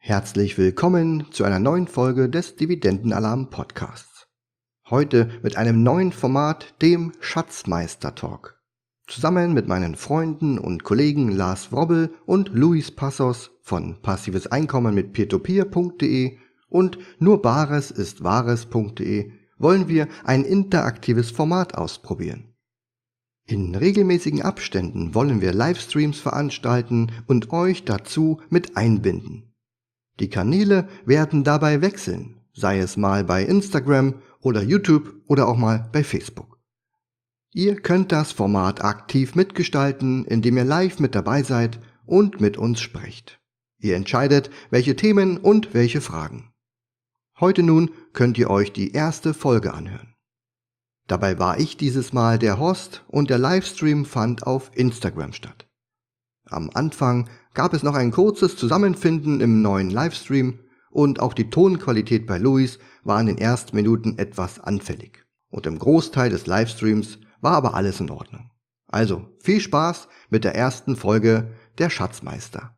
Herzlich willkommen zu einer neuen Folge des Dividendenalarm Podcasts. Heute mit einem neuen Format, dem Schatzmeister Talk. Zusammen mit meinen Freunden und Kollegen Lars Wrobbel und Luis Passos von passives Einkommen mit peertopeer.de und nurbaresistwahres.de wollen wir ein interaktives Format ausprobieren. In regelmäßigen Abständen wollen wir Livestreams veranstalten und euch dazu mit einbinden. Die Kanäle werden dabei wechseln, sei es mal bei Instagram oder YouTube oder auch mal bei Facebook. Ihr könnt das Format aktiv mitgestalten, indem ihr live mit dabei seid und mit uns sprecht. Ihr entscheidet, welche Themen und welche Fragen. Heute nun könnt ihr euch die erste Folge anhören. Dabei war ich dieses Mal der Host und der Livestream fand auf Instagram statt. Am Anfang gab es noch ein kurzes Zusammenfinden im neuen Livestream und auch die Tonqualität bei Luis war in den ersten Minuten etwas anfällig. Und im Großteil des Livestreams war aber alles in Ordnung. Also viel Spaß mit der ersten Folge der Schatzmeister.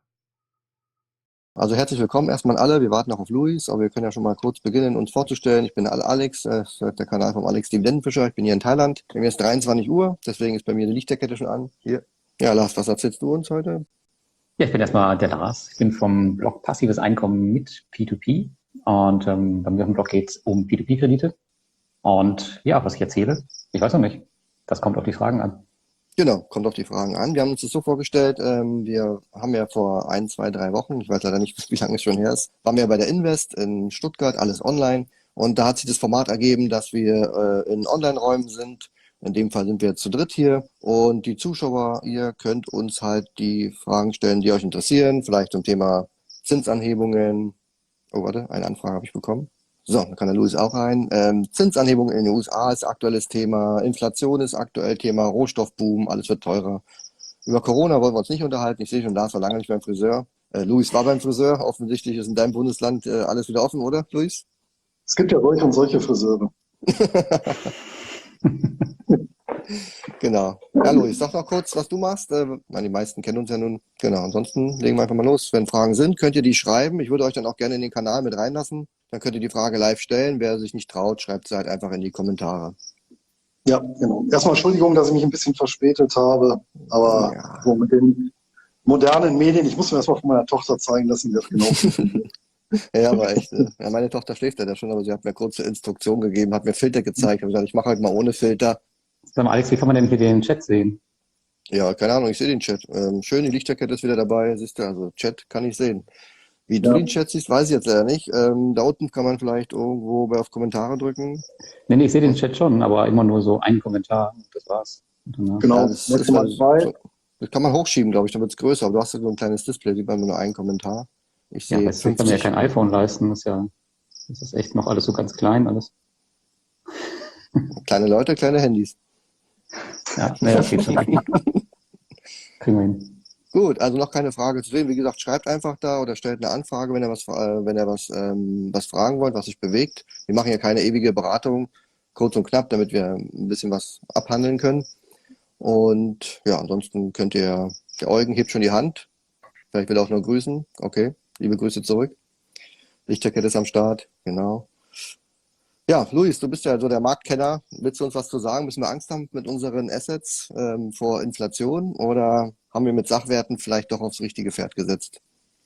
Also herzlich willkommen erstmal an alle. Wir warten noch auf Luis, aber wir können ja schon mal kurz beginnen, uns vorzustellen. Ich bin Alex, das ist der Kanal vom Alex Dividendenfischer. Ich bin hier in Thailand. Bei mir ist 23 Uhr, deswegen ist bei mir die Lichterkette schon an. Hier. Ja, Lars, was erzählst du uns heute? Ja, ich bin erstmal der Lars. Ich bin vom Blog Passives Einkommen mit P2P. Und bei mir auf dem Blog geht es um P2P-Kredite. Und ja, was ich erzähle, ich weiß noch nicht. Das kommt auf die Fragen an. Genau, kommt auf die Fragen an. Wir haben uns das so vorgestellt, wir haben ja vor 1, 2, 3 Wochen, ich weiß leider nicht, wie lange es schon her ist, waren wir bei der Invest in Stuttgart, alles online. Und da hat sich das Format ergeben, dass wir in Online-Räumen sind. In dem Fall sind wir jetzt zu dritt hier. Und die Zuschauer, ihr könnt uns halt die Fragen stellen, die euch interessieren. Vielleicht zum Thema Zinsanhebungen. Oh, warte, eine Anfrage habe ich bekommen. So, da kann der Luis auch rein. Zinsanhebungen in den USA ist aktuelles Thema, Inflation ist aktuell Thema, Rohstoffboom, alles wird teurer. Über Corona wollen wir uns nicht unterhalten. Ich sehe schon, Lars war lange nicht beim Friseur. Luis war beim Friseur. Offensichtlich ist in deinem Bundesland alles wieder offen, oder, Luis? Es gibt ja solche und solche Friseure. Genau. Ja, Luis, sag noch kurz, was du machst. Die meisten kennen uns ja nun. Genau, ansonsten legen wir einfach mal los. Wenn Fragen sind, könnt ihr die schreiben. Ich würde euch dann auch gerne in den Kanal mit reinlassen. Dann könnt ihr die Frage live stellen. Wer sich nicht traut, schreibt sie halt einfach in die Kommentare. Ja, genau. Erstmal Entschuldigung, dass ich mich ein bisschen verspätet habe, aber Ja. so mit den modernen Medien, ich muss mir erstmal von meiner Tochter zeigen lassen, wie das genau funktioniert. Ja, aber echt. Ja, meine Tochter schläft ja schon, aber sie hat mir kurze Instruktion gegeben, hat mir Filter gezeigt. Ich habe gesagt, ich mache heute mal ohne Filter. Sag mal, Alex, wie kann man denn hier den Chat sehen? Ja, keine Ahnung, ich sehe den Chat. Schön, die Lichterkette ist wieder dabei, siehst du, also Chat kann ich sehen. Wie du Ja. den Chat siehst, weiß ich jetzt leider nicht. Da unten kann man vielleicht irgendwo auf Kommentare drücken. Nee, ich sehe den Chat schon, aber immer nur so einen Kommentar. Das war's. Genau, Ja, das kann man hochschieben, glaube ich, dann wird es größer. Aber du hast ja so ein kleines Display, sieht man nur einen Kommentar. Ich Ja, sehe weißt du, ich kann mir ja kein iPhone leisten. Das ist echt noch alles so ganz klein, alles. kleine Leute, kleine Handys. Ja, nee, das geht schon. Kriegen wir hin. Gut, also noch keine Frage zu sehen. Wie gesagt, schreibt einfach da oder stellt eine Anfrage, wenn ihr was fragen wollt, was sich bewegt. Wir machen ja keine ewige Beratung, kurz und knapp, damit wir ein bisschen was abhandeln können. Und ja, ansonsten der Eugen hebt schon die Hand. Vielleicht will er auch nur grüßen. Okay, liebe Grüße zurück. Lichterkette ist am Start, genau. Ja, Luis, du bist ja so der Marktkenner. Willst du uns was zu sagen? Müssen wir Angst haben mit unseren Assets vor Inflation oder haben wir mit Sachwerten vielleicht doch aufs richtige Pferd gesetzt?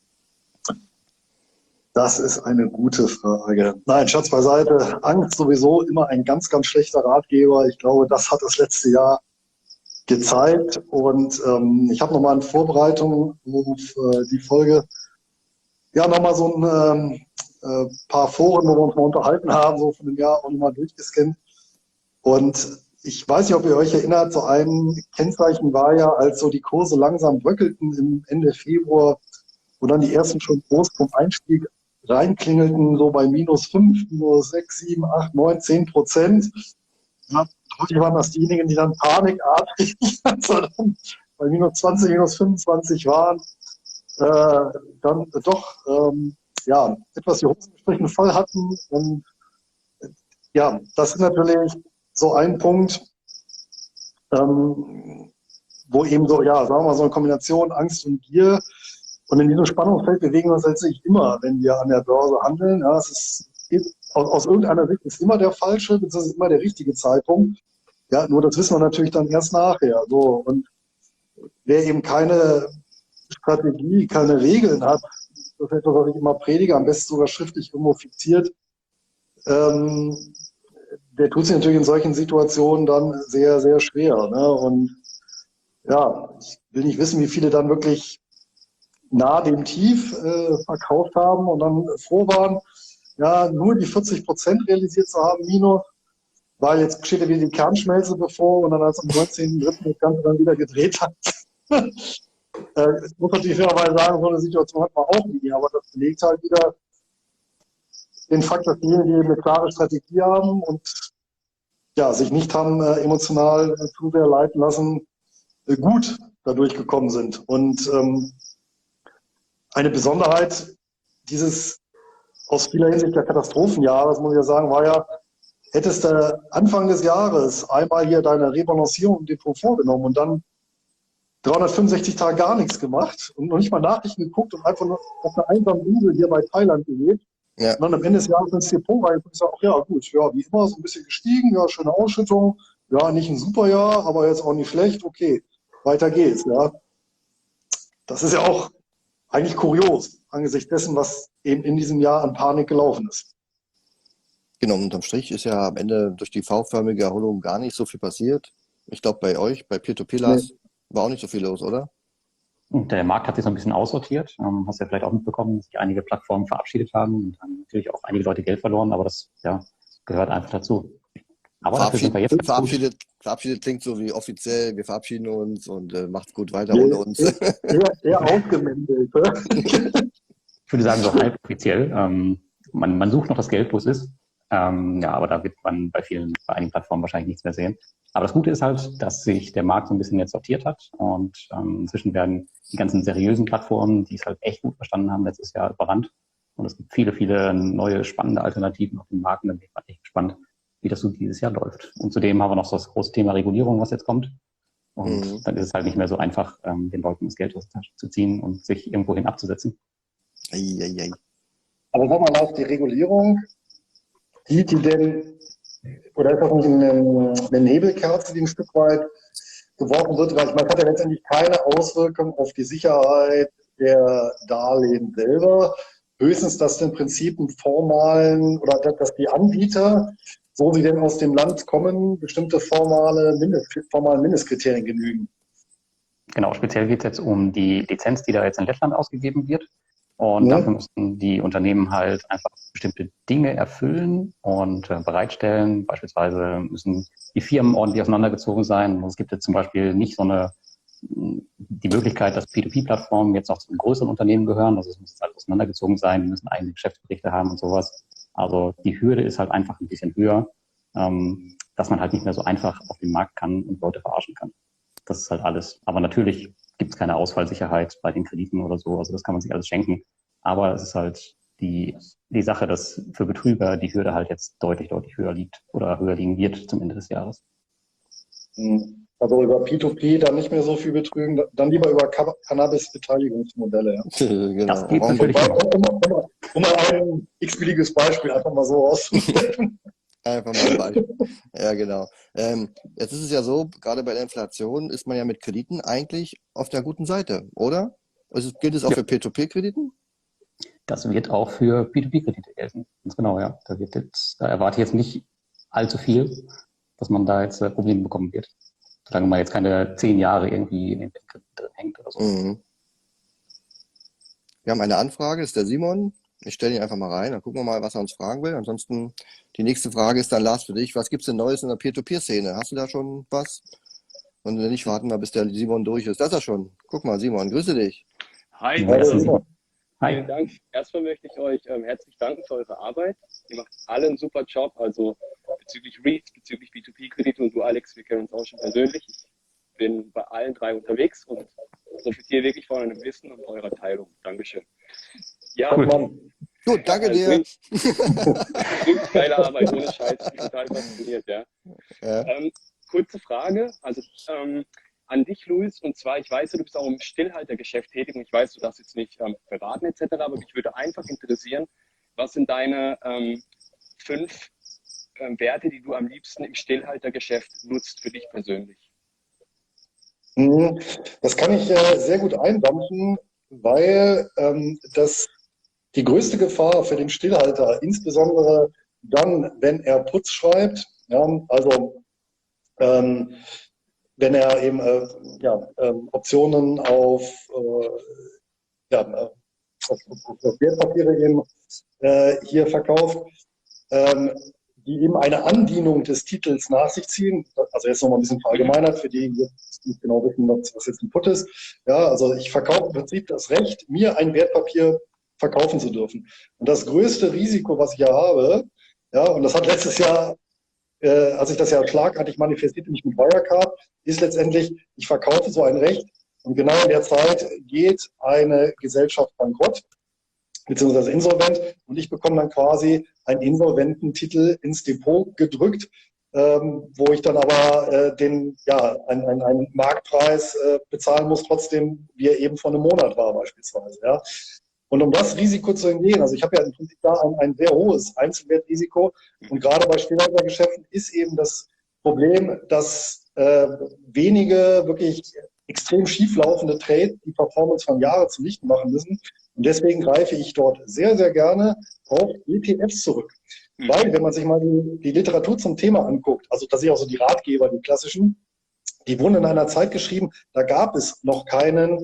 Das ist eine gute Frage. Nein, Schatz beiseite. Angst sowieso immer ein ganz, ganz schlechter Ratgeber. Ich glaube, das hat das letzte Jahr gezeigt. Und ich habe nochmal in Vorbereitung auf die Folge ja nochmal so ein paar Foren, wo wir uns mal unterhalten haben, so von dem Jahr auch nochmal durchgescannt. Und ich weiß nicht, ob ihr euch erinnert, so ein Kennzeichen war ja, als so die Kurse langsam bröckelten im Ende Februar, wo dann die ersten schon groß vom Einstieg reinklingelten, so bei -5, -6, 7, 8, 9, 10%. Ja, häufig waren das diejenigen, die dann panikartig also dann bei -20, -25 waren, dann doch ja, etwas die Hosen entsprechend voll hatten. Und ja, das ist natürlich so ein Punkt, wo eben so, ja, sagen wir mal, so eine Kombination Angst und Gier Und in diesem Spannungsfeld bewegen wir uns letztlich immer, wenn wir an der Börse handeln. Ja, aus irgendeiner Sicht ist immer der falsche, beziehungsweise immer der richtige Zeitpunkt. Ja, nur das wissen wir natürlich dann erst nachher. So. Und wer eben keine Strategie, keine Regeln hat, das ist etwas, was ich immer predige, am besten sogar schriftlich irgendwo fixiert, der tut sich natürlich in solchen Situationen dann sehr, sehr schwer. Ne? Und ja, ich will nicht wissen, wie viele dann wirklich nah dem Tief verkauft haben und dann froh waren, ja, nur die 40% realisiert zu haben, minus, weil jetzt steht ja wieder die Kernschmelze bevor und dann als am 19.03. das Ganze dann wieder gedreht hat. Ich muss natürlich fairerweise sagen, so eine Situation hat man auch nie, aber das belegt halt wieder den Fakt, dass diejenigen, die eine klare Strategie haben und ja, sich nicht haben emotional zu sehr leiten lassen, gut dadurch gekommen sind. Und eine Besonderheit dieses aus vieler Hinsicht der Katastrophenjahres, muss ich ja sagen, war ja, hättest du Anfang des Jahres einmal hier deine Rebalancierung im Depot vorgenommen und dann 365 Tage gar nichts gemacht und noch nicht mal Nachrichten geguckt und einfach nur auf einer einsamen Insel hier bei Thailand gelebt. Ja. Und dann am Ende des Jahres ins Depot rein und gesagt, ach ja, gut, ja, wie immer, so ein bisschen gestiegen, ja, schöne Ausschüttung, ja, nicht ein super Jahr, aber jetzt auch nicht schlecht, okay, weiter geht's, ja. Das ist ja auch eigentlich kurios, angesichts dessen, was eben in diesem Jahr an Panik gelaufen ist. Genau, unterm Strich ist ja am Ende durch die V-förmige Erholung gar nicht so viel passiert. Ich glaube, bei euch, bei Peer-to-Peer, Lars, war auch nicht so viel los, oder? Und der Markt hat sich so ein bisschen aussortiert. Hast ja vielleicht auch mitbekommen, dass sich einige Plattformen verabschiedet haben und haben natürlich auch einige Leute Geld verloren, aber das ja, gehört einfach dazu. Aber dafür sind wir jetzt verabschiedet klingt so wie offiziell, wir verabschieden uns und macht's gut weiter ohne uns. Eher ausgemändelt. Ich würde sagen, so halb offiziell. Man sucht noch das Geld, wo es ist. Ja, aber da wird man bei einigen Plattformen wahrscheinlich nichts mehr sehen. Aber das Gute ist halt, dass sich der Markt so ein bisschen jetzt sortiert hat und inzwischen werden die ganzen seriösen Plattformen, die es halt echt gut verstanden haben, letztes Jahr überrannt. Und es gibt viele, viele neue spannende Alternativen auf dem Markt. Und da bin ich echt gespannt, wie das so dieses Jahr läuft. Und zudem haben wir noch so das große Thema Regulierung, was jetzt kommt. Und dann ist es halt nicht mehr so einfach, den Leuten das Geld aus der Tasche zu ziehen und sich irgendwohin abzusetzen. Aber sag mal, auf die Regulierung, die denn, oder ist das nicht eine Nebelkerze, die ein Stück weit geworfen wird? Weil ich meine, es hat ja letztendlich keine Auswirkung auf die Sicherheit der Darlehen selber. Höchstens, dass im Prinzip dass die Anbieter, so sie denn aus dem Land kommen, bestimmte formalen Mindestkriterien genügen. Genau, speziell geht es jetzt um die Lizenz, die da jetzt in Lettland ausgegeben wird. Und dafür müssen die Unternehmen halt einfach bestimmte Dinge erfüllen und bereitstellen. Beispielsweise müssen die Firmen ordentlich auseinandergezogen sein. Und es gibt jetzt zum Beispiel nicht die Möglichkeit, dass P2P-Plattformen jetzt noch zu einem größeren Unternehmen gehören. Also es muss jetzt halt auseinandergezogen sein, die müssen eigene Geschäftsberichte haben und sowas. Also die Hürde ist halt einfach ein bisschen höher, dass man halt nicht mehr so einfach auf den Markt kann und Leute verarschen kann. Das ist halt alles. Aber natürlich gibt es keine Ausfallsicherheit bei den Krediten oder so. Also das kann man sich alles schenken. Aber es ist halt die Sache, dass für Betrüger die Hürde halt jetzt deutlich, deutlich höher liegt oder höher liegen wird zum Ende des Jahres. Also über P2P dann nicht mehr so viel betrügen, dann lieber über Cannabis-Beteiligungsmodelle. Ja. Genau. Das geht natürlich immer. Um mal ein x-beliebiges Beispiel einfach mal so auszusprechen. Einfach mal ein Beispiel. Ja, genau. Jetzt ist es ja so, gerade bei der Inflation ist man ja mit Krediten eigentlich auf der guten Seite, oder? Also gilt es auch für P2P-Krediten? Das wird auch für P2P-Kredite gelten. Ganz genau, ja. Da erwarte ich jetzt nicht allzu viel, dass man da jetzt Probleme bekommen wird. Solange man jetzt keine 10 Jahre irgendwie in den Kredit drin hängt oder so. Wir haben eine Anfrage, das ist der Simon. Ich stelle ihn einfach mal rein, dann gucken wir mal, was er uns fragen will. Ansonsten, die nächste Frage ist dann, Lars, für dich. Was gibt es denn Neues in der Peer-to-Peer-Szene? Hast du da schon was? Und wenn nicht, warten wir, bis der Simon durch ist. Das ist er schon. Guck mal, Simon, grüße dich. Hi, Hi. Vielen Dank. Erstmal möchte ich euch herzlich danken für eure Arbeit. Ihr macht alle einen super Job, also bezüglich REITs, bezüglich B2B-Kredite und du, Alex, wir kennen uns auch schon persönlich. Ich bin bei allen 3 unterwegs und profitiere wirklich von eurem Wissen und eurer Teilung. Dankeschön. Ja, Cool. Gut, danke dir. Richtig geile Arbeit, ohne Scheiß. Ich bin total fasziniert, ja. Ja. Kurze Frage, also an dich, Luis. Und zwar, ich weiß, du bist auch im Stillhaltergeschäft tätig und ich weiß, du darfst jetzt nicht beraten etc., aber mich würde einfach interessieren, was sind deine 5 Werte, die du am liebsten im Stillhaltergeschäft nutzt für dich persönlich? Das kann ich sehr gut eindampfen, weil das die größte Gefahr für den Stillhalter, insbesondere dann, wenn er Putz schreibt, ja, also wenn er eben Optionen auf Wertpapiere eben hier verkauft, die eben eine Andienung des Titels nach sich ziehen. Also jetzt nochmal ein bisschen verallgemeinert für die, die nicht genau wissen, was jetzt ein Put ist. Ja, also ich verkaufe im Prinzip das Recht, mir ein Wertpapier verkaufen zu dürfen. Und das größte Risiko, was ich ja habe, ja, und das hat letztes Jahr, als ich das ja schlagartig manifestierte, mich mit Wirecard, ist letztendlich, ich verkaufe so ein Recht und genau in der Zeit geht eine Gesellschaft bankrott, beziehungsweise insolvent, und ich bekomme dann quasi einen Insolvententitel ins Depot gedrückt, wo ich dann aber einen Marktpreis bezahlen muss, trotzdem wie er eben vor einem Monat war beispielsweise. Ja. Und um das Risiko zu umgehen, also ich habe ja im Prinzip da ein sehr hohes Einzelwertrisiko, und gerade bei Stillhaltergeschäften ist eben das Problem, dass wenige wirklich extrem schieflaufende Trades die Performance von Jahren zunichte machen müssen. Und deswegen greife ich dort sehr, sehr gerne auf ETFs zurück. Weil, wenn man sich mal die Literatur zum Thema anguckt, also da sehe ich auch so die Ratgeber, die klassischen, die wurden in einer Zeit geschrieben, da gab es noch keinen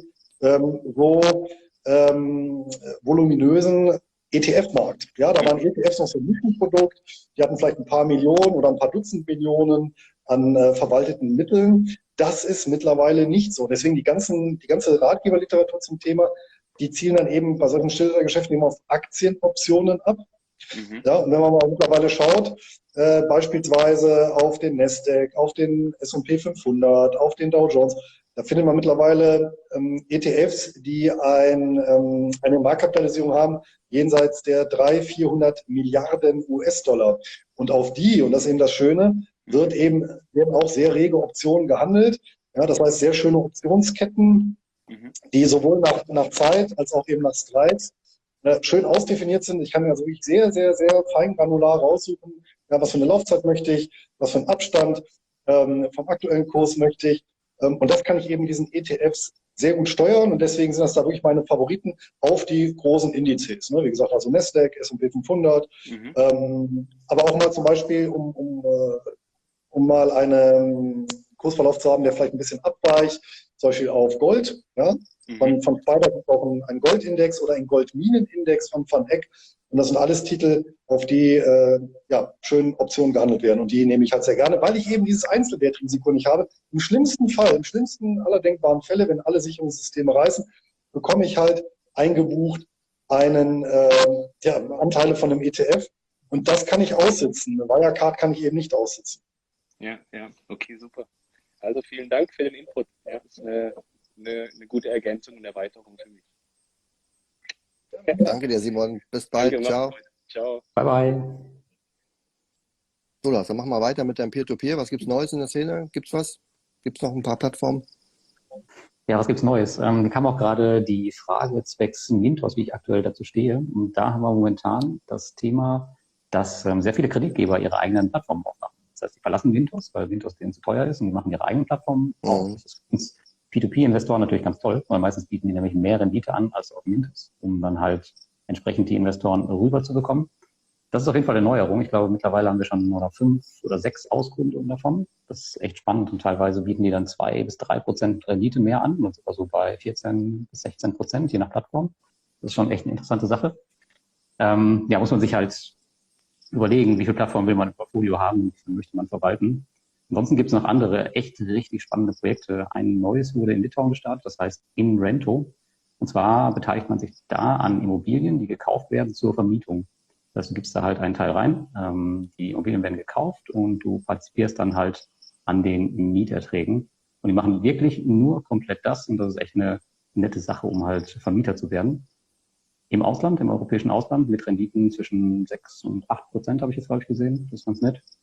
voluminösen ETF-Markt. Ja, da waren ETFs noch so ein Nischenprodukt, die hatten vielleicht ein paar Millionen oder ein paar Dutzend Millionen an verwalteten Mitteln. Das ist mittlerweile nicht so. Deswegen die ganze Ratgeberliteratur zum Thema, die zielen dann eben bei solchen Stillhaltergeschäften immer auf Aktienoptionen ab. Ja, und wenn man mal mittlerweile schaut, beispielsweise auf den Nasdaq, auf den S&P 500, auf den Dow Jones, da findet man mittlerweile ETFs, die eine Marktkapitalisierung haben jenseits der 300-400 Milliarden US-Dollar. Und auf die, und das ist eben das Schöne, werden auch sehr rege Optionen gehandelt. Ja, das heißt, sehr schöne Optionsketten, die sowohl nach Zeit als auch eben nach Strikes schön ausdefiniert sind. Ich kann mir also wirklich sehr, sehr, sehr fein granular raussuchen, ja, was für eine Laufzeit möchte ich, was für einen Abstand vom aktuellen Kurs möchte ich. Und das kann ich eben diesen ETFs sehr gut steuern, und deswegen sind das da wirklich meine Favoriten auf die großen Indizes. Ne? Wie gesagt, also Nasdaq, S&P 500, aber auch mal zum Beispiel, um mal einen Kursverlauf zu haben, der vielleicht ein bisschen abweicht, zum Beispiel auf Gold. Ja? Von Spider gibt es auch einen Goldindex oder einen Goldminenindex von Van Eck. Und das sind alles Titel, auf die schön Optionen gehandelt werden. Und die nehme ich halt sehr gerne, weil ich eben dieses Einzelwertrisiko nicht habe. Im schlimmsten Fall, im schlimmsten aller denkbaren Fälle, wenn alle Sicherungssysteme reißen, bekomme ich halt eingebucht Anteile von einem ETF. Und das kann ich aussitzen. Eine Wirecard kann ich eben nicht aussitzen. Ja, okay, super. Also vielen Dank für den Input. Ja, das ist eine gute Ergänzung und Erweiterung für mich. Danke dir, Simon. Bis bald. Danke, Ciao. Ciao. Bye, bye. So, Lars, dann machen wir weiter mit deinem Peer-to-Peer. Was gibt's Neues in der Szene? Gibt's was? Gibt's noch ein paar Plattformen? Ja, was gibt's Neues? Kam auch gerade die Frage zwecks Mintos, wie ich aktuell dazu stehe. Und da haben wir momentan das Thema, dass sehr viele Kreditgeber ihre eigenen Plattformen aufmachen. Das heißt, die verlassen Mintos, weil Mintos denen zu teuer ist, und die machen ihre eigenen Plattformen auf. Das ist für uns P2P-Investoren natürlich ganz toll, weil meistens bieten die nämlich mehr Rendite an als auf Mintos, um dann halt entsprechend die Investoren rüber zu bekommen. Das ist auf jeden Fall eine Neuerung. Ich glaube, mittlerweile haben wir schon nur noch 5 oder 6 Auskundungen davon. Das ist echt spannend, und teilweise bieten die dann 2 bis 3% Rendite mehr an, und sogar so bei 14 bis 16%, je nach Plattform. Das ist schon echt eine interessante Sache. Muss man sich halt überlegen, wie viele Plattformen will man im Portfolio haben, wie viel möchte man verwalten. Ansonsten gibt es noch andere echt richtig spannende Projekte. Ein neues wurde in Litauen gestartet, das heißt InRento. Und zwar beteiligt man sich da an Immobilien, die gekauft werden zur Vermietung. Das heißt, du gibst da halt einen Teil rein, die Immobilien werden gekauft und du partizipierst dann halt an den Mieterträgen. Und die machen wirklich nur komplett das, und das ist echt eine nette Sache, um halt Vermieter zu werden. Im Ausland, im europäischen Ausland, mit Renditen zwischen 6 und 8% habe ich jetzt, glaube ich, gesehen. Das ist ganz nett.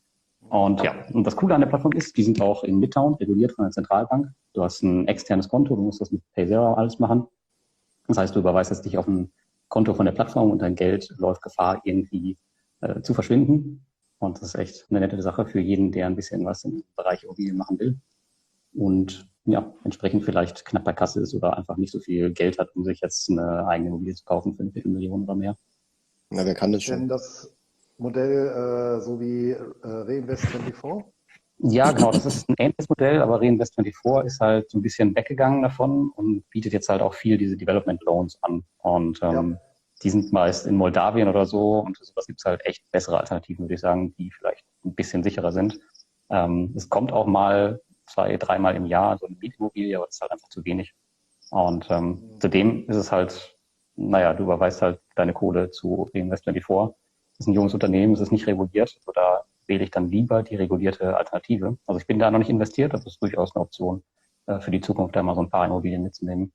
Und ja, und das Coole an der Plattform ist, die sind auch in Midtown reguliert von der Zentralbank. Du hast ein externes Konto, du musst das mit PayZero alles machen. Das heißt, du überweist es dich auf ein Konto von der Plattform und dein Geld läuft Gefahr, irgendwie zu verschwinden. Und das ist echt eine nette Sache für jeden, der ein bisschen was im Bereich Immobilien machen will. Und ja, entsprechend vielleicht knapp bei Kasse ist oder einfach nicht so viel Geld hat, um sich jetzt eine eigene Immobilie zu kaufen für eine Viertelmillion oder mehr. Na, wer kann das Denn schon? das Modell so wie Reinvest24? Ja, genau, das ist ein ähnliches Modell, aber Reinvest24 ist halt so ein bisschen weggegangen davon und bietet jetzt halt auch viel diese Development Loans an. Und die sind meist in Moldawien oder so und sowas gibt es halt echt bessere Alternativen, würde ich sagen, die vielleicht ein bisschen sicherer sind. Es kommt auch mal 2-, 3-mal im Jahr so eine Mietimmobilie, aber das ist halt einfach zu wenig. Und zudem ist es halt, naja, du überweist halt deine Kohle zu Reinvest24. Das ist ein junges Unternehmen, es ist nicht reguliert, oder wähle ich dann lieber die regulierte Alternative. Also ich bin da noch nicht investiert, das ist durchaus eine Option für die Zukunft, da mal so ein paar Immobilien mitzunehmen.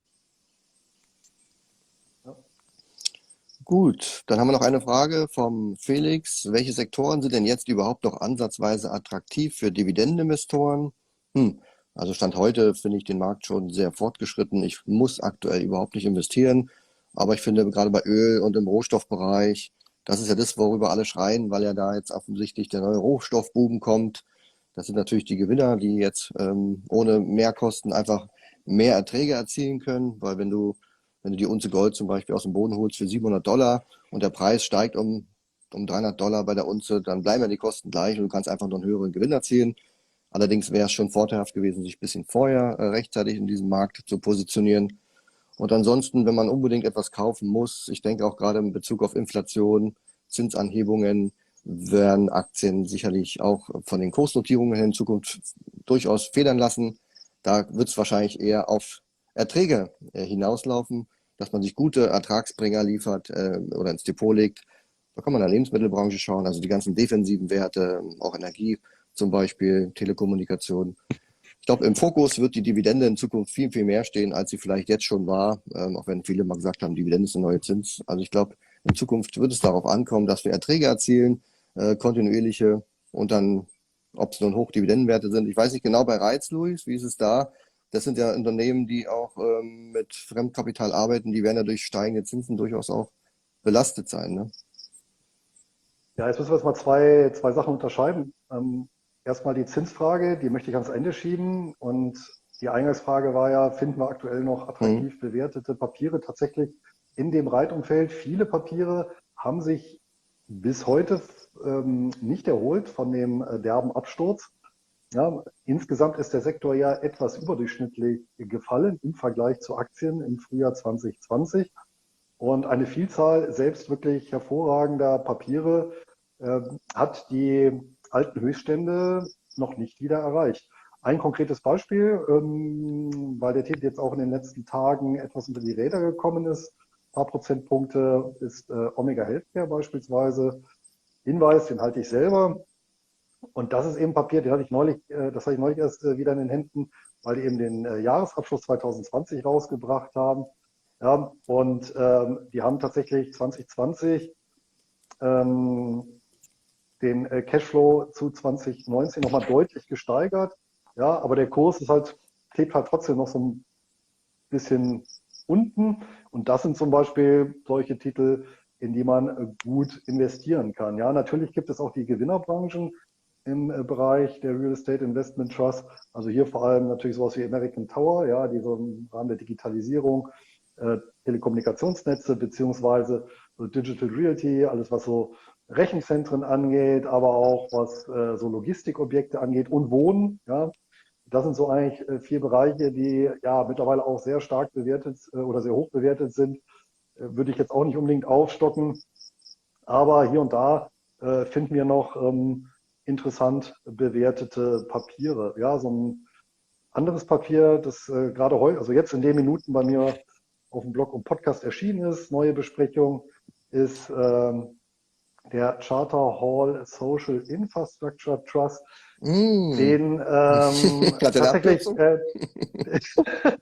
Gut, dann haben wir noch eine Frage vom Felix. Welche Sektoren sind denn jetzt überhaupt noch ansatzweise attraktiv für Dividendeninvestoren? Also Stand heute finde ich den Markt schon sehr fortgeschritten. Ich muss aktuell überhaupt nicht investieren, aber ich finde gerade bei Öl und im Rohstoffbereich, das ist ja das, worüber alle schreien, weil ja da jetzt offensichtlich der neue Rohstoffboom kommt. Das sind natürlich die Gewinner, die jetzt ohne Mehrkosten einfach mehr Erträge erzielen können, weil wenn du die Unze Gold zum Beispiel aus dem Boden holst für $700 und der Preis steigt um $300 bei der Unze, dann bleiben ja die Kosten gleich und du kannst einfach noch einen höheren Gewinn erzielen. Allerdings wäre es schon vorteilhaft gewesen, sich ein bisschen vorher rechtzeitig in diesem Markt zu positionieren. Und ansonsten, wenn man unbedingt etwas kaufen muss, ich denke auch gerade in Bezug auf Inflation, Zinsanhebungen, werden Aktien sicherlich auch von den Kursnotierungen in Zukunft durchaus federn lassen. Da wird es wahrscheinlich eher auf Erträge hinauslaufen, dass man sich gute Ertragsbringer liefert oder ins Depot legt. Da kann man in der Lebensmittelbranche schauen, also die ganzen defensiven Werte, auch Energie zum Beispiel, Telekommunikation. Ich glaube, im Fokus wird die Dividende in Zukunft viel, viel mehr stehen, als sie vielleicht jetzt schon war, auch wenn viele mal gesagt haben, Dividende ist der neue Zins. Also ich glaube, in Zukunft wird es darauf ankommen, dass wir Erträge erzielen, kontinuierliche, und dann, ob es nun Hochdividendenwerte sind. Ich weiß nicht genau bei Reiz, Luis, wie ist es da? Das sind ja Unternehmen, die auch mit Fremdkapital arbeiten, die werden ja durch steigende Zinsen durchaus auch belastet sein, ne? Ja, jetzt müssen wir jetzt mal zwei Sachen unterscheiden. Erstmal die Zinsfrage, die möchte ich ans Ende schieben. Und die Eingangsfrage war ja, finden wir aktuell noch attraktiv bewertete Papiere? Tatsächlich in dem Reitumfeld, viele Papiere haben sich bis heute nicht erholt von dem derben Absturz. Ja, insgesamt ist der Sektor ja etwas überdurchschnittlich gefallen im Vergleich zu Aktien im Frühjahr 2020. Und eine Vielzahl selbst wirklich hervorragender Papiere hat die alten Höchststände noch nicht wieder erreicht. Ein konkretes Beispiel, weil der Titel jetzt auch in den letzten Tagen etwas unter die Räder gekommen ist, ein paar Prozentpunkte, ist Omega Healthcare beispielsweise. Hinweis, den halte ich selber. Und das ist eben Papier, das hatte ich neulich erst wieder in den Händen, weil die eben den Jahresabschluss 2020 rausgebracht haben. Ja, und die haben tatsächlich 2020 den Cashflow zu 2019 nochmal deutlich gesteigert. Ja, aber der Kurs klebt halt trotzdem noch so ein bisschen unten. Und das sind zum Beispiel solche Titel, in die man gut investieren kann. Ja, natürlich gibt es auch die Gewinnerbranchen im Bereich der Real Estate Investment Trust. Also hier vor allem natürlich sowas wie American Tower, ja, die so im Rahmen der Digitalisierung Telekommunikationsnetze beziehungsweise so Digital Realty, alles was so Rechenzentren angeht, aber auch was so Logistikobjekte angeht und Wohnen. Ja, das sind so eigentlich 4 Bereiche, die ja mittlerweile auch sehr stark bewertet oder sehr hoch bewertet sind. Würde ich jetzt auch nicht unbedingt aufstocken, aber hier und da finden wir noch interessant bewertete Papiere. Ja, so ein anderes Papier, das gerade heute, also jetzt in den Minuten bei mir auf dem Blog und Podcast erschienen ist, neue Besprechung, ist der Charter Hall Social Infrastructure Trust, den Hat der tatsächlich, Abkürzung?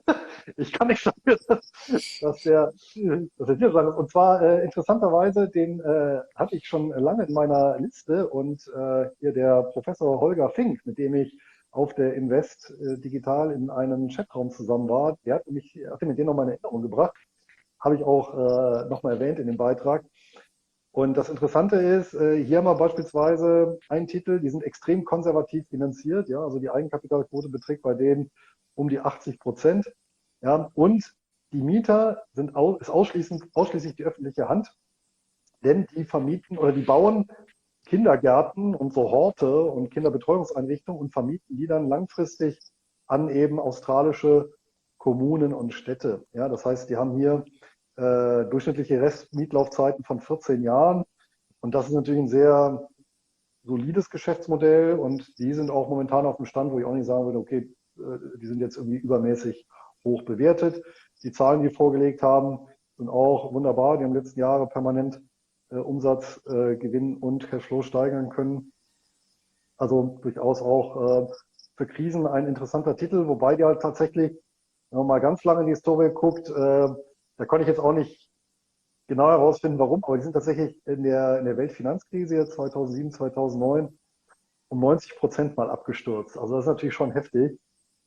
Ich kann nicht dafür, dass der Tier sein ist. Und zwar interessanterweise, den hatte ich schon lange in meiner Liste und hier der Professor Holger Fink, mit dem ich auf der Invest digital in einem Chatraum zusammen war, der hatte mir den nochmal in Erinnerung gebracht. Habe ich auch nochmal erwähnt in dem Beitrag. Und das Interessante ist, hier haben wir beispielsweise einen Titel, die sind extrem konservativ finanziert, ja, also die Eigenkapitalquote beträgt bei denen um die 80%, ja, und die Mieter ist ausschließlich die öffentliche Hand, denn die vermieten oder die bauen Kindergärten und so Horte und Kinderbetreuungseinrichtungen und vermieten die dann langfristig an eben australische Kommunen und Städte. Ja, das heißt, die haben hier durchschnittliche Restmietlaufzeiten von 14 Jahren. Und das ist natürlich ein sehr solides Geschäftsmodell und die sind auch momentan auf dem Stand, wo ich auch nicht sagen würde, okay, die sind jetzt irgendwie übermäßig hoch bewertet. Die Zahlen, die vorgelegt haben, sind auch wunderbar. Die haben in den letzten Jahren permanent Umsatz, Gewinn und Cashflow steigern können. Also durchaus auch für Krisen ein interessanter Titel, wobei die halt tatsächlich, wenn man mal ganz lange in die Historie guckt, da konnte ich jetzt auch nicht genau herausfinden, warum, aber die sind tatsächlich in der Weltfinanzkrise 2007, 2009 um 90% mal abgestürzt. Also das ist natürlich schon heftig.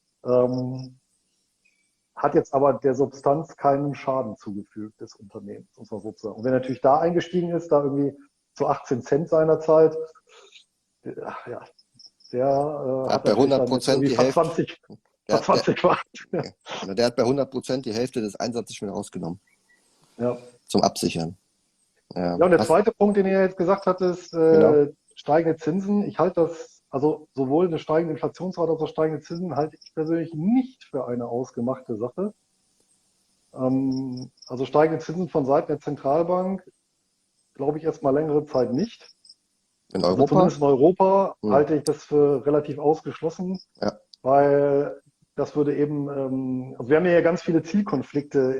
Hat jetzt aber der Substanz keinen Schaden zugefügt des Unternehmens, muss man sozusagen. Und wer natürlich da eingestiegen ist, da irgendwie zu 18 Cent seinerzeit, ja, der Der hat hat bei natürlich dann jetzt 100% irgendwie die Hälfte, der hat, der, verzwanzigfacht. der hat bei 100% die Hälfte des Einsatzes wieder rausgenommen, Ja. zum Absichern. Ja, und der zweite Punkt, den ihr jetzt gesagt hattet, Genau. steigende Zinsen. Ich halte das, also sowohl eine steigende Inflationsrate als auch steigende Zinsen halte ich persönlich nicht für eine ausgemachte Sache. Also steigende Zinsen von Seiten der Zentralbank glaube ich erstmal längere Zeit nicht. In Also Europa? zumindest in Europa Hm. halte ich das für relativ ausgeschlossen, Ja. weil das würde eben, also wir haben ja ganz viele Zielkonflikte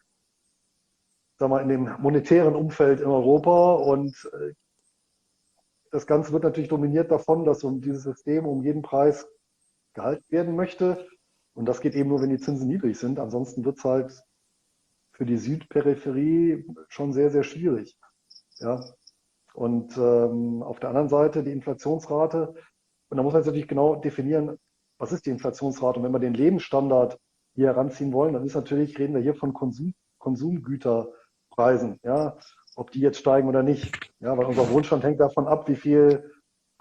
sag mal, in dem monetären Umfeld in Europa und das Ganze wird natürlich dominiert davon, dass dieses System um jeden Preis gehalten werden möchte. Und das geht eben nur, wenn die Zinsen niedrig sind. Ansonsten wird es halt für die Südperipherie schon sehr, sehr schwierig. Ja. Und auf der anderen Seite die Inflationsrate. Und da muss man jetzt natürlich genau definieren, was ist die Inflationsrate? Und wenn wir den Lebensstandard hier heranziehen wollen, dann reden wir hier von Konsumgüterpreisen. Ja. Ob die jetzt steigen oder nicht. Ja, weil unser Wohlstand hängt davon ab, wie viel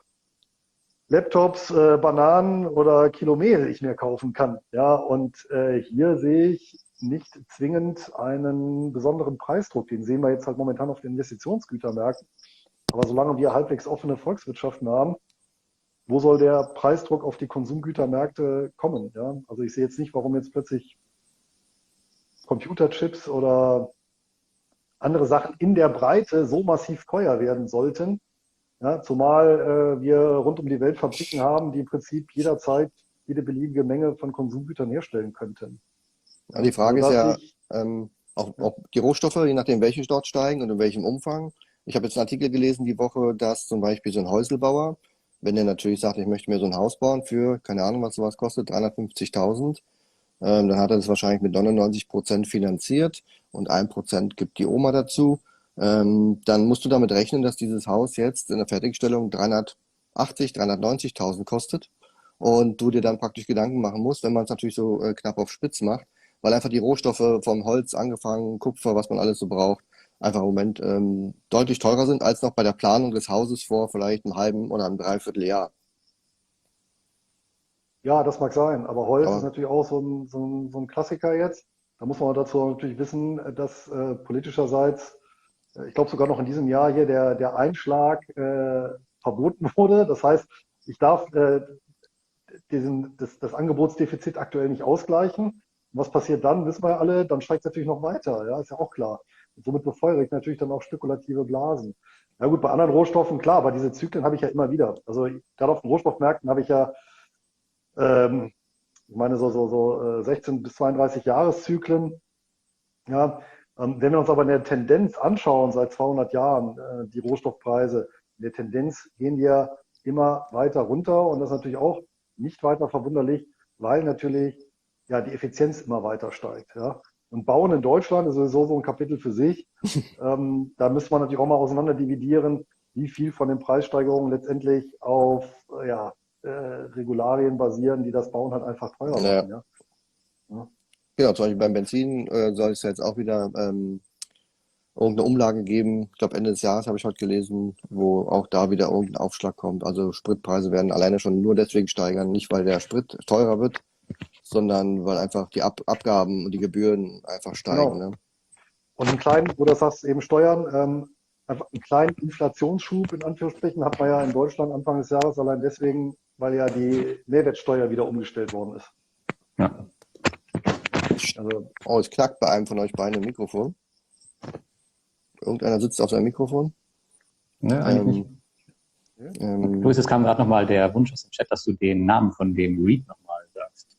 Laptops, Bananen oder Kilo Mehl ich mir kaufen kann. Ja, und hier sehe ich nicht zwingend einen besonderen Preisdruck. Den sehen wir jetzt halt momentan auf den Investitionsgütermärkten. Aber solange wir halbwegs offene Volkswirtschaften haben, wo soll der Preisdruck auf die Konsumgütermärkte kommen? Ja, also ich sehe jetzt nicht, warum jetzt plötzlich Computerchips oder andere Sachen in der Breite so massiv teuer werden sollten. Ja, zumal wir rund um die Welt Fabriken haben, die im Prinzip jederzeit jede beliebige Menge von Konsumgütern herstellen könnten. Ja, die Frage Also ist ja, ich, auch die Rohstoffe, je nachdem, welche dort steigen und in welchem Umfang. Ich habe jetzt einen Artikel gelesen die Woche, dass zum Beispiel so ein Häuselbauer, wenn der natürlich sagt, ich möchte mir so ein Haus bauen für, keine Ahnung, was sowas kostet, 350.000, dann hat er das wahrscheinlich mit 99% finanziert und 1% gibt die Oma dazu. Dann musst du damit rechnen, dass dieses Haus jetzt in der Fertigstellung 380, 390.000 kostet und du dir dann praktisch Gedanken machen musst, wenn man es natürlich so knapp auf Spitz macht, weil einfach die Rohstoffe vom Holz angefangen, Kupfer, was man alles so braucht, einfach im Moment deutlich teurer sind als noch bei der Planung des Hauses vor vielleicht einem halben oder einem Dreivierteljahr. ja, das mag sein, aber Holz ist Aber natürlich auch so ein Klassiker jetzt. Da muss man dazu natürlich wissen, dass politischerseits, ich glaube sogar noch in diesem Jahr hier der Einschlag verboten wurde. Das heißt, ich darf das Angebotsdefizit aktuell nicht ausgleichen. Und was passiert dann, wissen wir ja alle, dann steigt es natürlich noch weiter, ja, ist ja auch klar. Und somit befeuere ich natürlich dann auch spekulative Blasen. Ja gut, bei anderen Rohstoffen, klar, aber diese Zyklen habe ich ja immer wieder. Also gerade auf den Rohstoffmärkten habe ich ja, ähm, ich meine, so 16 bis 32 Jahreszyklen. Ja, wenn wir uns aber in der Tendenz anschauen, seit 200 Jahren, die Rohstoffpreise, in der Tendenz gehen die ja immer weiter runter und das ist natürlich auch nicht weiter verwunderlich, weil natürlich ja, die Effizienz immer weiter steigt. Ja. Und Bauen in Deutschland ist sowieso so ein Kapitel für sich. Da müsste man natürlich auch mal auseinander dividieren, wie viel von den Preissteigerungen letztendlich auf Regularien basieren, die das Bauen halt einfach teurer Ja. machen. Ja. Ja. Genau, zum Beispiel beim Benzin soll es jetzt auch wieder irgendeine Umlage geben. Ich glaube, Ende des Jahres habe ich heute gelesen, wo auch da wieder irgendein Aufschlag kommt. Also Spritpreise werden alleine schon nur deswegen steigern, nicht weil der Sprit teurer wird, sondern weil einfach die Abgaben und die Gebühren einfach steigen. Genau. Ne? Und einen kleinen, wo du sagst, eben Steuern, einfach einen kleinen Inflationsschub in Anführungsstrichen hat man ja in Deutschland Anfang des Jahres allein deswegen, weil ja die Mehrwertsteuer wieder umgestellt worden ist. Ja. Also, Oh, es knackt bei einem von euch beiden im Mikrofon. Irgendeiner sitzt auf seinem Mikrofon. Ne, eigentlich nicht. Luis, es kam gerade nochmal der Wunsch aus dem Chat, dass du den Namen von dem Read nochmal sagst.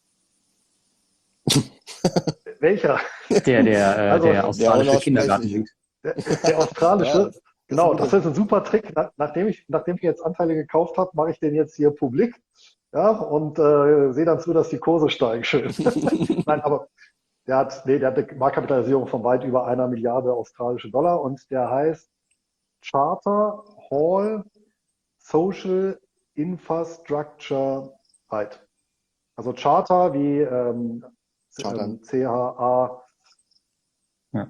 welcher? Der Also, der australische der Kindergarten-Read. Der australische. Ja, Genau, ist ein das ist ein super Trick. Nachdem ich jetzt Anteile gekauft habe, mache ich den jetzt hier publik. Ja, und sehe dann zu, dass die Kurse steigen schön. Nein, aber der hat eine Marktkapitalisierung von weit über 1 Milliarde australische Dollar und der heißt Charter Hall Social Infrastructure Right. Also Charter wie Chartern. CHA Ja.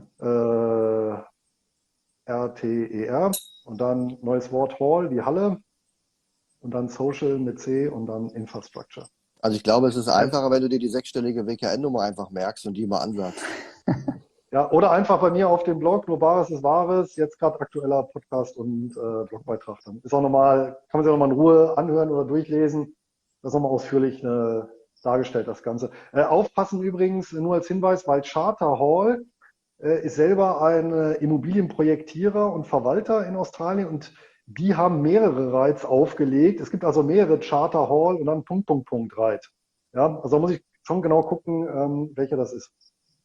RTER und dann neues Wort Hall wie Halle und dann Social mit C und dann Infrastructure. Also ich glaube, es ist einfacher, wenn du dir die 6-stellige WKN-Nummer einfach merkst und die mal ansagst. Ja, oder einfach bei mir auf dem Blog, nur Bares ist Wahres, jetzt gerade aktueller Podcast und Blogbeitrag. Dann ist auch nochmal, kann man sich auch nochmal in Ruhe anhören oder durchlesen. Das ist nochmal ausführlich dargestellt, das Ganze. Aufpassen übrigens, nur als Hinweis, weil Charter Hall ist selber ein Immobilienprojektierer und Verwalter in Australien und die haben mehrere Rights aufgelegt. Es gibt also mehrere Charter Hall und dann Right. Ja, also da muss ich schon genau gucken, welcher das ist.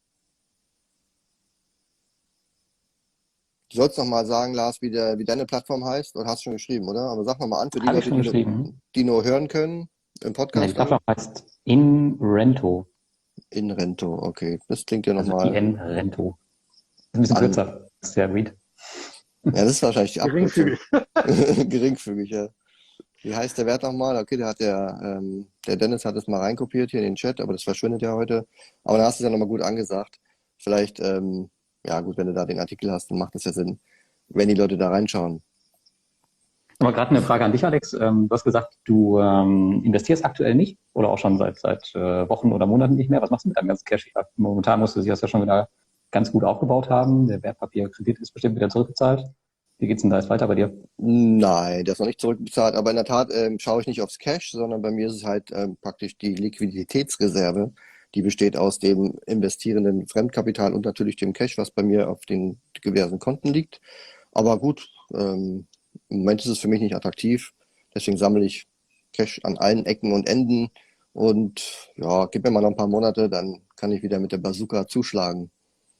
Du sollst noch mal sagen, Lars, wie deine Plattform heißt, oder hast du schon geschrieben, oder? Aber sag noch mal an für die Habe ich Leute, schon geschrieben. die nur hören können im Die Podcast. Plattform heißt InRento. InRento, okay. Das klingt ja Also nochmal. InRento. Ist ein bisschen kürzer als der Read. Ja, das ist wahrscheinlich die Abkürzung. Geringfügig. Geringfügig, ja. Wie heißt der Wert nochmal? Okay, der Dennis hat es mal reinkopiert hier in den Chat, aber das verschwindet ja heute. Aber dann hast du es ja nochmal gut angesagt. Vielleicht, ja gut, wenn du da den Artikel hast, dann macht das ja Sinn, wenn die Leute da reinschauen. Aber gerade eine Frage an dich, Alex. Du hast gesagt, du investierst aktuell nicht oder auch schon seit Wochen oder Monaten nicht mehr. Was machst du mit deinem ganzen Cash? Momentan musst du dich das ja schon wieder ganz gut aufgebaut haben. Der Wertpapierkredit ist bestimmt wieder zurückgezahlt. Wie geht's denn da jetzt weiter bei dir? Nein, der ist noch nicht zurückbezahlt, aber in der Tat schaue ich nicht aufs Cash, sondern bei mir ist es halt praktisch die Liquiditätsreserve, die besteht aus dem investierenden Fremdkapital und natürlich dem Cash, was bei mir auf den diversen Konten liegt. Aber gut, im Moment ist es für mich nicht attraktiv, deswegen sammle ich Cash an allen Ecken und Enden und ja, gib mir mal noch ein paar Monate, dann kann ich wieder mit der Bazooka zuschlagen.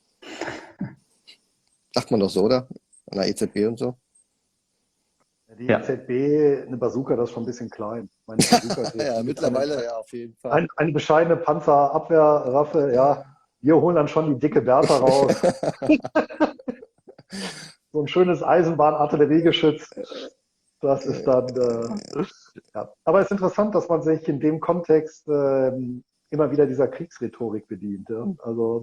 Sagt man doch so, oder? An der EZB und so. Die Ja. EZB, eine Bazooka, das ist schon ein bisschen klein. Meine Bazooka ist Ja, mittlerweile ja, auf jeden Fall. eine bescheidene Panzerabwehrwaffe, ja. Wir holen dann schon die dicke Bertha raus. So ein schönes Eisenbahn-Artilleriegeschütz. Das ist dann, ja. Aber es ist interessant, dass man sich in dem Kontext immer wieder dieser Kriegsrhetorik bedient. Ja? Also,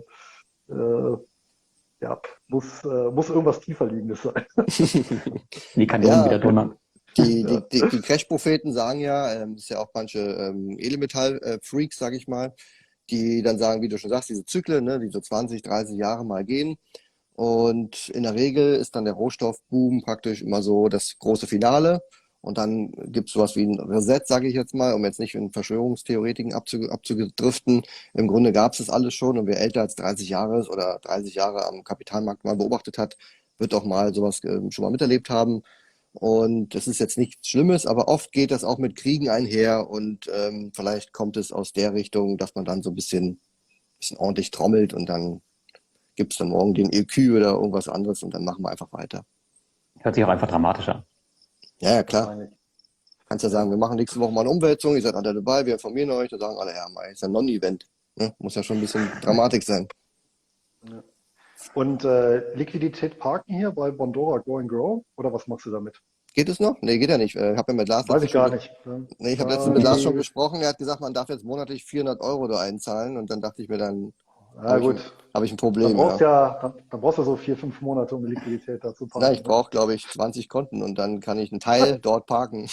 ja, muss irgendwas tieferliegendes sein. Die Kanonen wieder donnern. Die Crash-Propheten sagen ja, das ist ja auch manche Edelmetall-Freaks, sage ich mal, die dann sagen, wie du schon sagst, diese Zyklen, ne, die so 20, 30 Jahre mal gehen. Und in der Regel ist dann der Rohstoffboom praktisch immer so das große Finale. Und dann gibt es sowas wie ein Reset, sage ich jetzt mal, um jetzt nicht in Verschwörungstheoretiken abzudriften. Im Grunde gab es das alles schon und wer älter als 30 Jahre ist oder 30 Jahre am Kapitalmarkt mal beobachtet hat, wird auch mal sowas schon mal miterlebt haben. Und das ist jetzt nichts Schlimmes, aber oft geht das auch mit Kriegen einher und vielleicht kommt es aus der Richtung, dass man dann so ein bisschen ordentlich trommelt und dann gibt es dann morgen den EQ oder irgendwas anderes und dann machen wir einfach weiter. Hört sich auch einfach dramatischer an. Ja, klar. Kannst ja sagen, wir machen nächste Woche mal eine Umwälzung, ihr seid alle dabei, wir informieren euch, dann sagen alle, ja, mal ist ein Non-Event. Ne? Muss ja schon ein bisschen Dramatik sein. Ja. Und Liquidität parken hier bei Bondora Go and Grow? Oder was machst du damit? Geht es noch? Nee, geht ja nicht. Ich habe ja mit Lars Weiß letztens ich gar schon, nicht. Ne? nee, ich habe letztens mit Lars schon Die, gesprochen. Er hat gesagt, man darf jetzt monatlich 400 Euro da einzahlen. Und dann dachte ich mir, dann na gut, habe ich ein dann Problem, brauchst ja. ja, dann brauchst du so 4, 5 Monate, um die Liquidität da zu Na, parken. ich brauche, glaube ich, 20 Konten und dann kann ich einen Teil dort parken.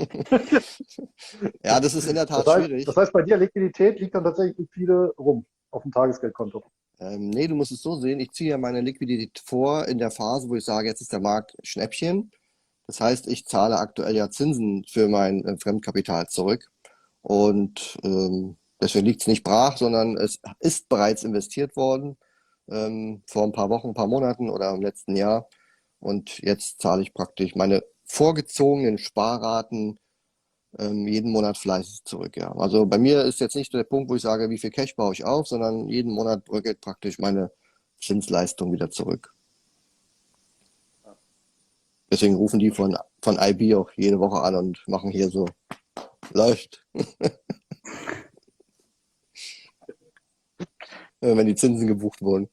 Ja, das ist in der Tat Das schwierig. heißt, bei dir Liquidität liegt dann tatsächlich wie viele rum auf dem Tagesgeldkonto. Nee, du musst es so sehen, ich ziehe ja meine Liquidität vor in der Phase, wo ich sage, jetzt ist der Markt Schnäppchen. Das heißt, ich zahle aktuell ja Zinsen für mein Fremdkapital zurück. Und deswegen liegt es nicht brach, sondern es ist bereits investiert worden vor ein paar Wochen, ein paar Monaten oder im letzten Jahr. Und jetzt zahle ich praktisch meine vorgezogenen Sparraten jeden Monat fleißig zurück, ja. Also bei mir ist jetzt nicht der Punkt, wo ich sage, wie viel Cash baue ich auf, sondern jeden Monat bröckelt praktisch meine Zinsleistung wieder zurück. Deswegen rufen die von IB auch jede Woche an und machen hier so, läuft, wenn die Zinsen gebucht wurden.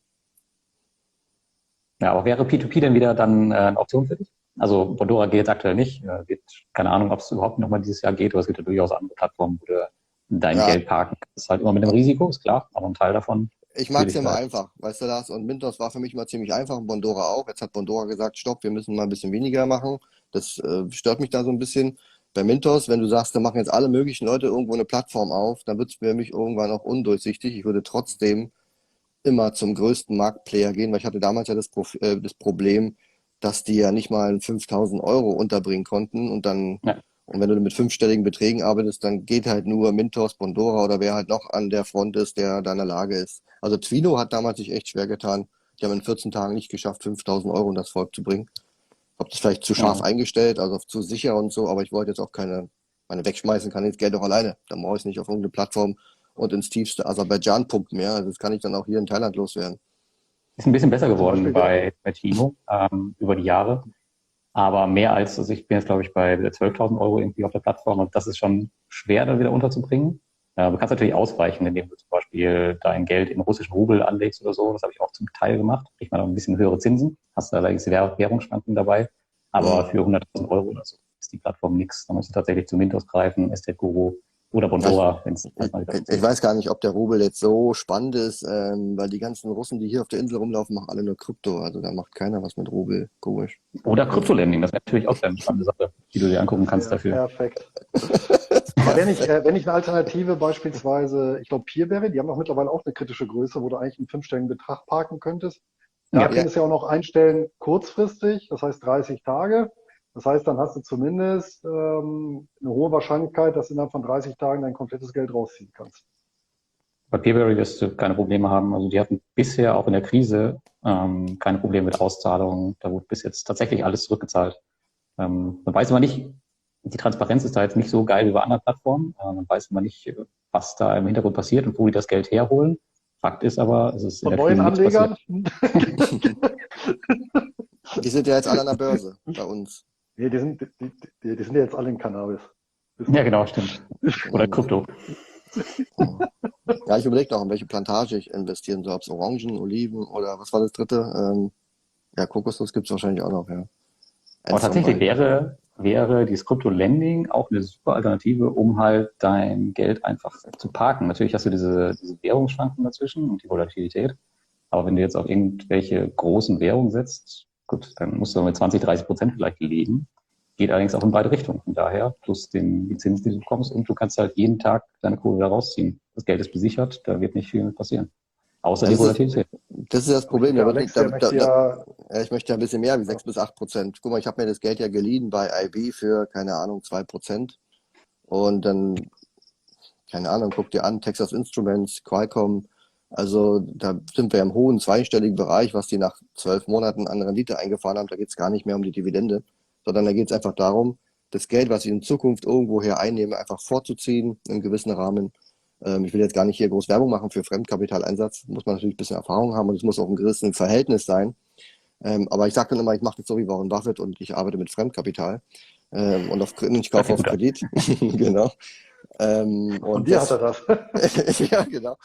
Ja, aber wäre P2P denn wieder dann eine Option für dich? Also Bondora geht jetzt aktuell nicht. Geht, keine Ahnung, ob es überhaupt nochmal dieses Jahr geht, aber es gibt ja durchaus andere Plattformen, wo du dein Ja, Geld parken kannst. Ist halt immer mit einem Risiko, ist klar, aber ein Teil davon ich mag es natürlich ja immer halt. einfach, weißt du das? Und Mintos war für mich immer ziemlich einfach und Bondora auch. Jetzt hat Bondora gesagt, stopp, wir müssen mal ein bisschen weniger machen. Das stört mich da so ein bisschen. Bei Mintos, wenn du sagst, da machen jetzt alle möglichen Leute irgendwo eine Plattform auf, dann wird es für mich irgendwann auch undurchsichtig. Ich würde trotzdem immer zum größten Marktplayer gehen, weil ich hatte damals ja das Problem, dass die ja nicht mal 5.000 Euro unterbringen konnten Ja. und wenn du mit fünfstelligen Beträgen arbeitest, dann geht halt nur Mintos, Bondora oder wer halt noch an der Front ist, der da in der Lage ist. Also Twino hat damals sich echt schwer getan. Die haben in 14 Tagen nicht geschafft, 5.000 Euro in das Volk zu bringen. Hab das vielleicht zu scharf Ja. eingestellt, also zu sicher und so, aber ich wollte jetzt auch meine wegschmeißen, kann ich das Geld auch alleine. Dann brauche ich es nicht auf irgendeine Plattform und ins tiefste Aserbaidschan pumpen, ja. Also das kann ich dann auch hier in Thailand loswerden. Ist ein bisschen besser Zum geworden Beispiel, bei Timo über die Jahre. Aber mehr also ich bin jetzt, glaube ich, bei 12.000 Euro irgendwie auf der Plattform und das ist schon schwer, da wieder unterzubringen. Du kannst natürlich ausweichen, indem du zum Beispiel dein Geld in russischen Rubel anlegst oder so. Das habe ich auch zum Teil gemacht. Kriegt man auch ein bisschen höhere Zinsen. Hast da allerdings Währungsschwankungen dabei. Aber Mhm. für 100.000 Euro oder so ist die Plattform nichts. Da musst du tatsächlich zu Mintos greifen, Estate Guru oder Bondora, wenn es mal wieder Ich weiß gar nicht, ob der Rubel jetzt so spannend ist, weil die ganzen Russen, die hier auf der Insel rumlaufen, machen alle nur Krypto. Also da macht keiner was mit Rubel. Komisch. Oder Kryptolending, das wäre natürlich auch eine spannende Sache, die du dir angucken kannst ja, dafür. perfekt. Aber wenn ich eine Alternative beispielsweise, ich glaube Peerberry, die haben auch mittlerweile auch eine kritische Größe, wo du eigentlich einen 5-stelligen Betrag parken könntest. Da Ja. könntest du ja auch noch einstellen, kurzfristig, das heißt 30 Tage. Das heißt, dann hast du zumindest eine hohe Wahrscheinlichkeit, dass du innerhalb von 30 Tagen dein komplettes Geld rausziehen kannst. Bei Peerberry wirst du keine Probleme haben. Also die hatten bisher auch in der Krise keine Probleme mit Auszahlungen. Da wurde bis jetzt tatsächlich alles zurückgezahlt. Man weiß immer nicht, die Transparenz ist da jetzt nicht so geil wie bei anderen Plattformen. Man weiß immer nicht, was da im Hintergrund passiert und wo die das Geld herholen. Fakt ist aber, es ist in Von der neuen Krise nichts Anlegern? passiert. Die sind ja jetzt alle an der Börse bei uns. Nee, die sind ja jetzt alle in Cannabis. Ja, genau, stimmt. Oder Krypto. Ja, ich überlege noch, in welche Plantage ich investieren soll. Ob es Orangen, Oliven oder was war das dritte? Ja, Kokosnuss gibt es wahrscheinlich auch noch, ja. Aber tatsächlich wäre dieses Krypto-Lending auch eine super Alternative, um halt dein Geld einfach zu parken. Natürlich hast du diese Währungsschwankungen dazwischen und die Volatilität. Aber wenn du jetzt auf irgendwelche großen Währungen setzt, gut, dann musst du mit 20-30% vielleicht leben. Geht allerdings auch in beide Richtungen. Von daher, plus die Zinsen, die du bekommst, und du kannst halt jeden Tag deine Kohle wieder rausziehen. Das Geld ist besichert, da wird nicht viel mit passieren. Außer die Volatilität. Das ist das Problem. Der Alex, der möchte ja, ich möchte ja ein bisschen mehr wie 6-8%. Guck mal, ich habe mir das Geld ja geliehen bei IB für, keine Ahnung, 2%. Und dann, keine Ahnung, guck dir an, Texas Instruments, Qualcomm. Also da sind wir im hohen zweistelligen Bereich, was die nach 12 Monaten an Rendite eingefahren haben. Da geht es gar nicht mehr um die Dividende, sondern da geht es einfach darum, das Geld, was ich in Zukunft irgendwoher einnehme, einfach vorzuziehen im gewissen Rahmen. Ich will jetzt gar nicht hier groß Werbung machen für Fremdkapitaleinsatz. Muss man natürlich ein bisschen Erfahrung haben und es muss auch ein gewisses Verhältnis sein. Aber ich sage dann immer, ich mache das so wie Warren Buffett und ich arbeite mit Fremdkapital und ich kaufe auf Kredit. Genau. und dir hat er das. Ja, genau.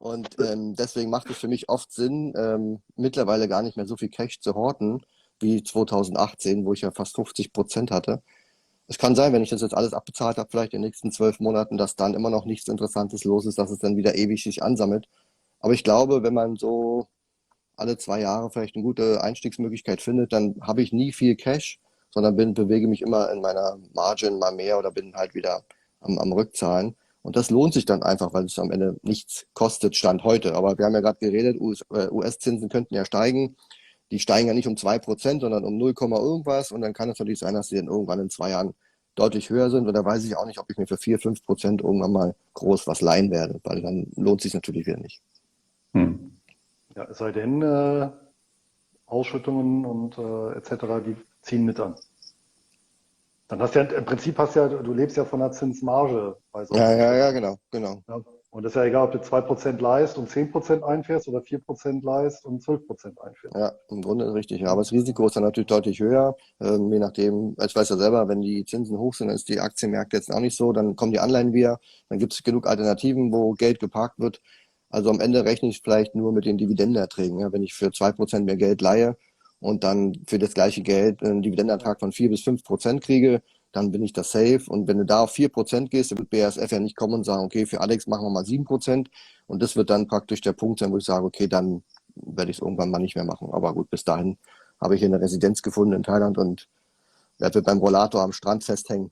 Und deswegen macht es für mich oft Sinn, mittlerweile gar nicht mehr so viel Cash zu horten wie 2018, wo ich ja fast 50% hatte. Es kann sein, wenn ich das jetzt alles abbezahlt habe, vielleicht in den nächsten 12 Monaten, dass dann immer noch nichts Interessantes los ist, dass es dann wieder ewig sich ansammelt. Aber ich glaube, wenn man so alle 2 Jahre vielleicht eine gute Einstiegsmöglichkeit findet, dann habe ich nie viel Cash, sondern bewege mich immer in meiner Margin mal mehr oder bin halt wieder am Rückzahlen. Und das lohnt sich dann einfach, weil es am Ende nichts kostet, Stand heute. Aber wir haben ja gerade geredet, US-Zinsen könnten ja steigen. Die steigen ja nicht um 2%, sondern um 0, irgendwas. Und dann kann es natürlich sein, dass sie dann irgendwann in 2 Jahren deutlich höher sind. Und da weiß ich auch nicht, ob ich mir für 4, 5% irgendwann mal groß was leihen werde, weil dann lohnt sich natürlich wieder nicht. Hm. Ja, es sei denn, Ausschüttungen und etc., die ziehen mit an. Dann hast du ja, im Prinzip du lebst ja von der Zinsmarge bei so Ja, genau. Ja. Und das ist ja egal, ob du 2% leist und 10% einfährst oder 4% leist und 12% einfährst. Ja, im Grunde ist richtig. Ja, aber das Risiko ist dann natürlich deutlich höher. Je nachdem, ich weiß ja selber, wenn die Zinsen hoch sind, dann ist die Aktienmärkte jetzt auch nicht so. Dann kommen die Anleihen wieder. Dann gibt es genug Alternativen, wo Geld geparkt wird. Also am Ende rechne ich vielleicht nur mit den Dividendenerträgen. Ja, wenn ich für 2% mehr Geld leihe und dann für das gleiche Geld einen Dividendenertrag von 4 bis 5% kriege, dann bin ich da safe. Und wenn du da auf 4% gehst, dann wird BASF ja nicht kommen und sagen, okay, für Alex machen wir mal 7%. Und das wird dann praktisch der Punkt sein, wo ich sage, okay, dann werde ich es irgendwann mal nicht mehr machen. Aber gut, bis dahin habe ich hier eine Residenz gefunden in Thailand und werde beim Rollator am Strand festhängen.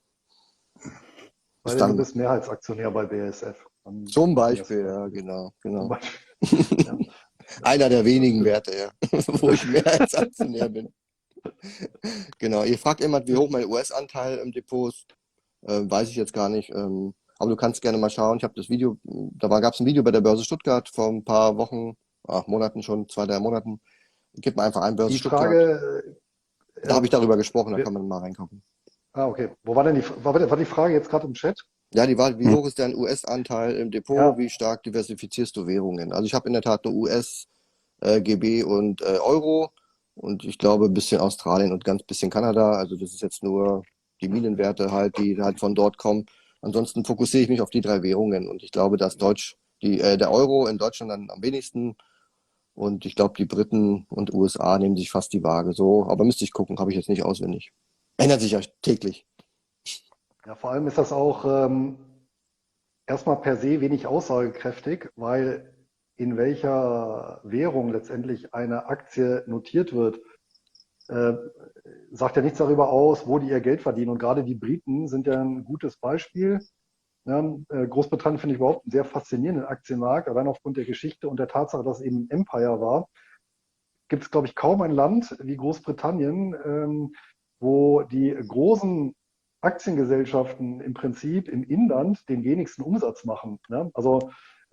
Weil du bist Mehrheitsaktionär bei BASF. Zum Beispiel, ja, genau. Zum Beispiel. Ja. Einer der wenigen Werte, ja, wo ich Mehrheitsaktionär bin. Genau, ihr fragt jemand, wie hoch mein US-Anteil im Depot ist. Weiß ich jetzt gar nicht. Aber du kannst gerne mal schauen. Ich habe das Video, gab es ein Video bei der Börse Stuttgart vor ein paar Wochen, Monaten schon, 2, 3 Monaten. Gib mal einfach ein Börse Die Stuttgart. Frage, Da habe ich darüber gesprochen, da kann man mal reingucken. okay. Wo war denn war die Frage jetzt gerade im Chat? Ja, die war, wie hoch ist dein US-Anteil im Depot? Ja. Wie stark diversifizierst du Währungen? Also ich habe in der Tat nur US, GB und Euro und ich glaube ein bisschen Australien und ganz bisschen Kanada. Also das ist jetzt nur die Minenwerte halt, die halt von dort kommen. Ansonsten fokussiere ich mich auf die 3 Währungen und ich glaube, dass der Euro in Deutschland dann am wenigsten und ich glaube, die Briten und USA nehmen sich fast die Waage so. Aber müsste ich gucken, habe ich jetzt nicht auswendig. Ändert sich ja täglich. Ja, vor allem ist das auch erstmal per se wenig aussagekräftig, weil in welcher Währung letztendlich eine Aktie notiert wird, sagt ja nichts darüber aus, wo die ihr Geld verdienen. Und gerade die Briten sind ja ein gutes Beispiel. Ja, Großbritannien finde ich überhaupt einen sehr faszinierenden Aktienmarkt, allein aufgrund der Geschichte und der Tatsache, dass es eben ein Empire war. Gibt es, glaube ich, kaum ein Land wie Großbritannien, wo die großen Aktiengesellschaften im Prinzip im Inland den wenigsten Umsatz machen. Ne? Also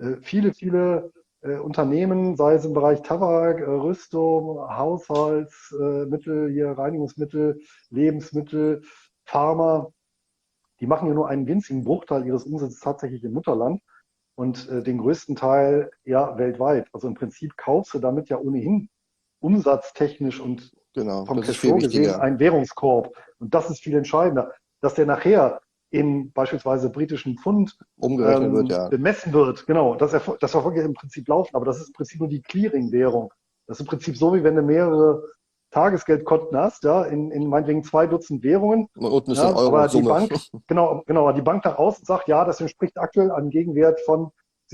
viele Unternehmen, sei es im Bereich Tabak, Rüstung, Haushaltsmittel, hier Reinigungsmittel, Lebensmittel, Pharma, die machen ja nur einen winzigen Bruchteil ihres Umsatzes tatsächlich im Mutterland und den größten Teil ja weltweit. Also im Prinzip kaufst du damit ja ohnehin umsatztechnisch und Genau, vom das ist viel Cashflow gesehen wichtiger. einen Währungskorb. Und das ist viel entscheidender, dass der nachher in beispielsweise britischen Pfund Umgerechnet wird, ja. bemessen wird. Genau, das erfolgt ja im Prinzip laufen, aber das ist im Prinzip nur die Clearing-Währung. Das ist im Prinzip so, wie wenn du mehrere Tagesgeldkonten hast, ja, in meinetwegen 2 Dutzend Währungen. Und unten ist Ja, ein Euro aber die Summe. Bank, genau, die Bank nach außen sagt, ja, das entspricht aktuell einem Gegenwert von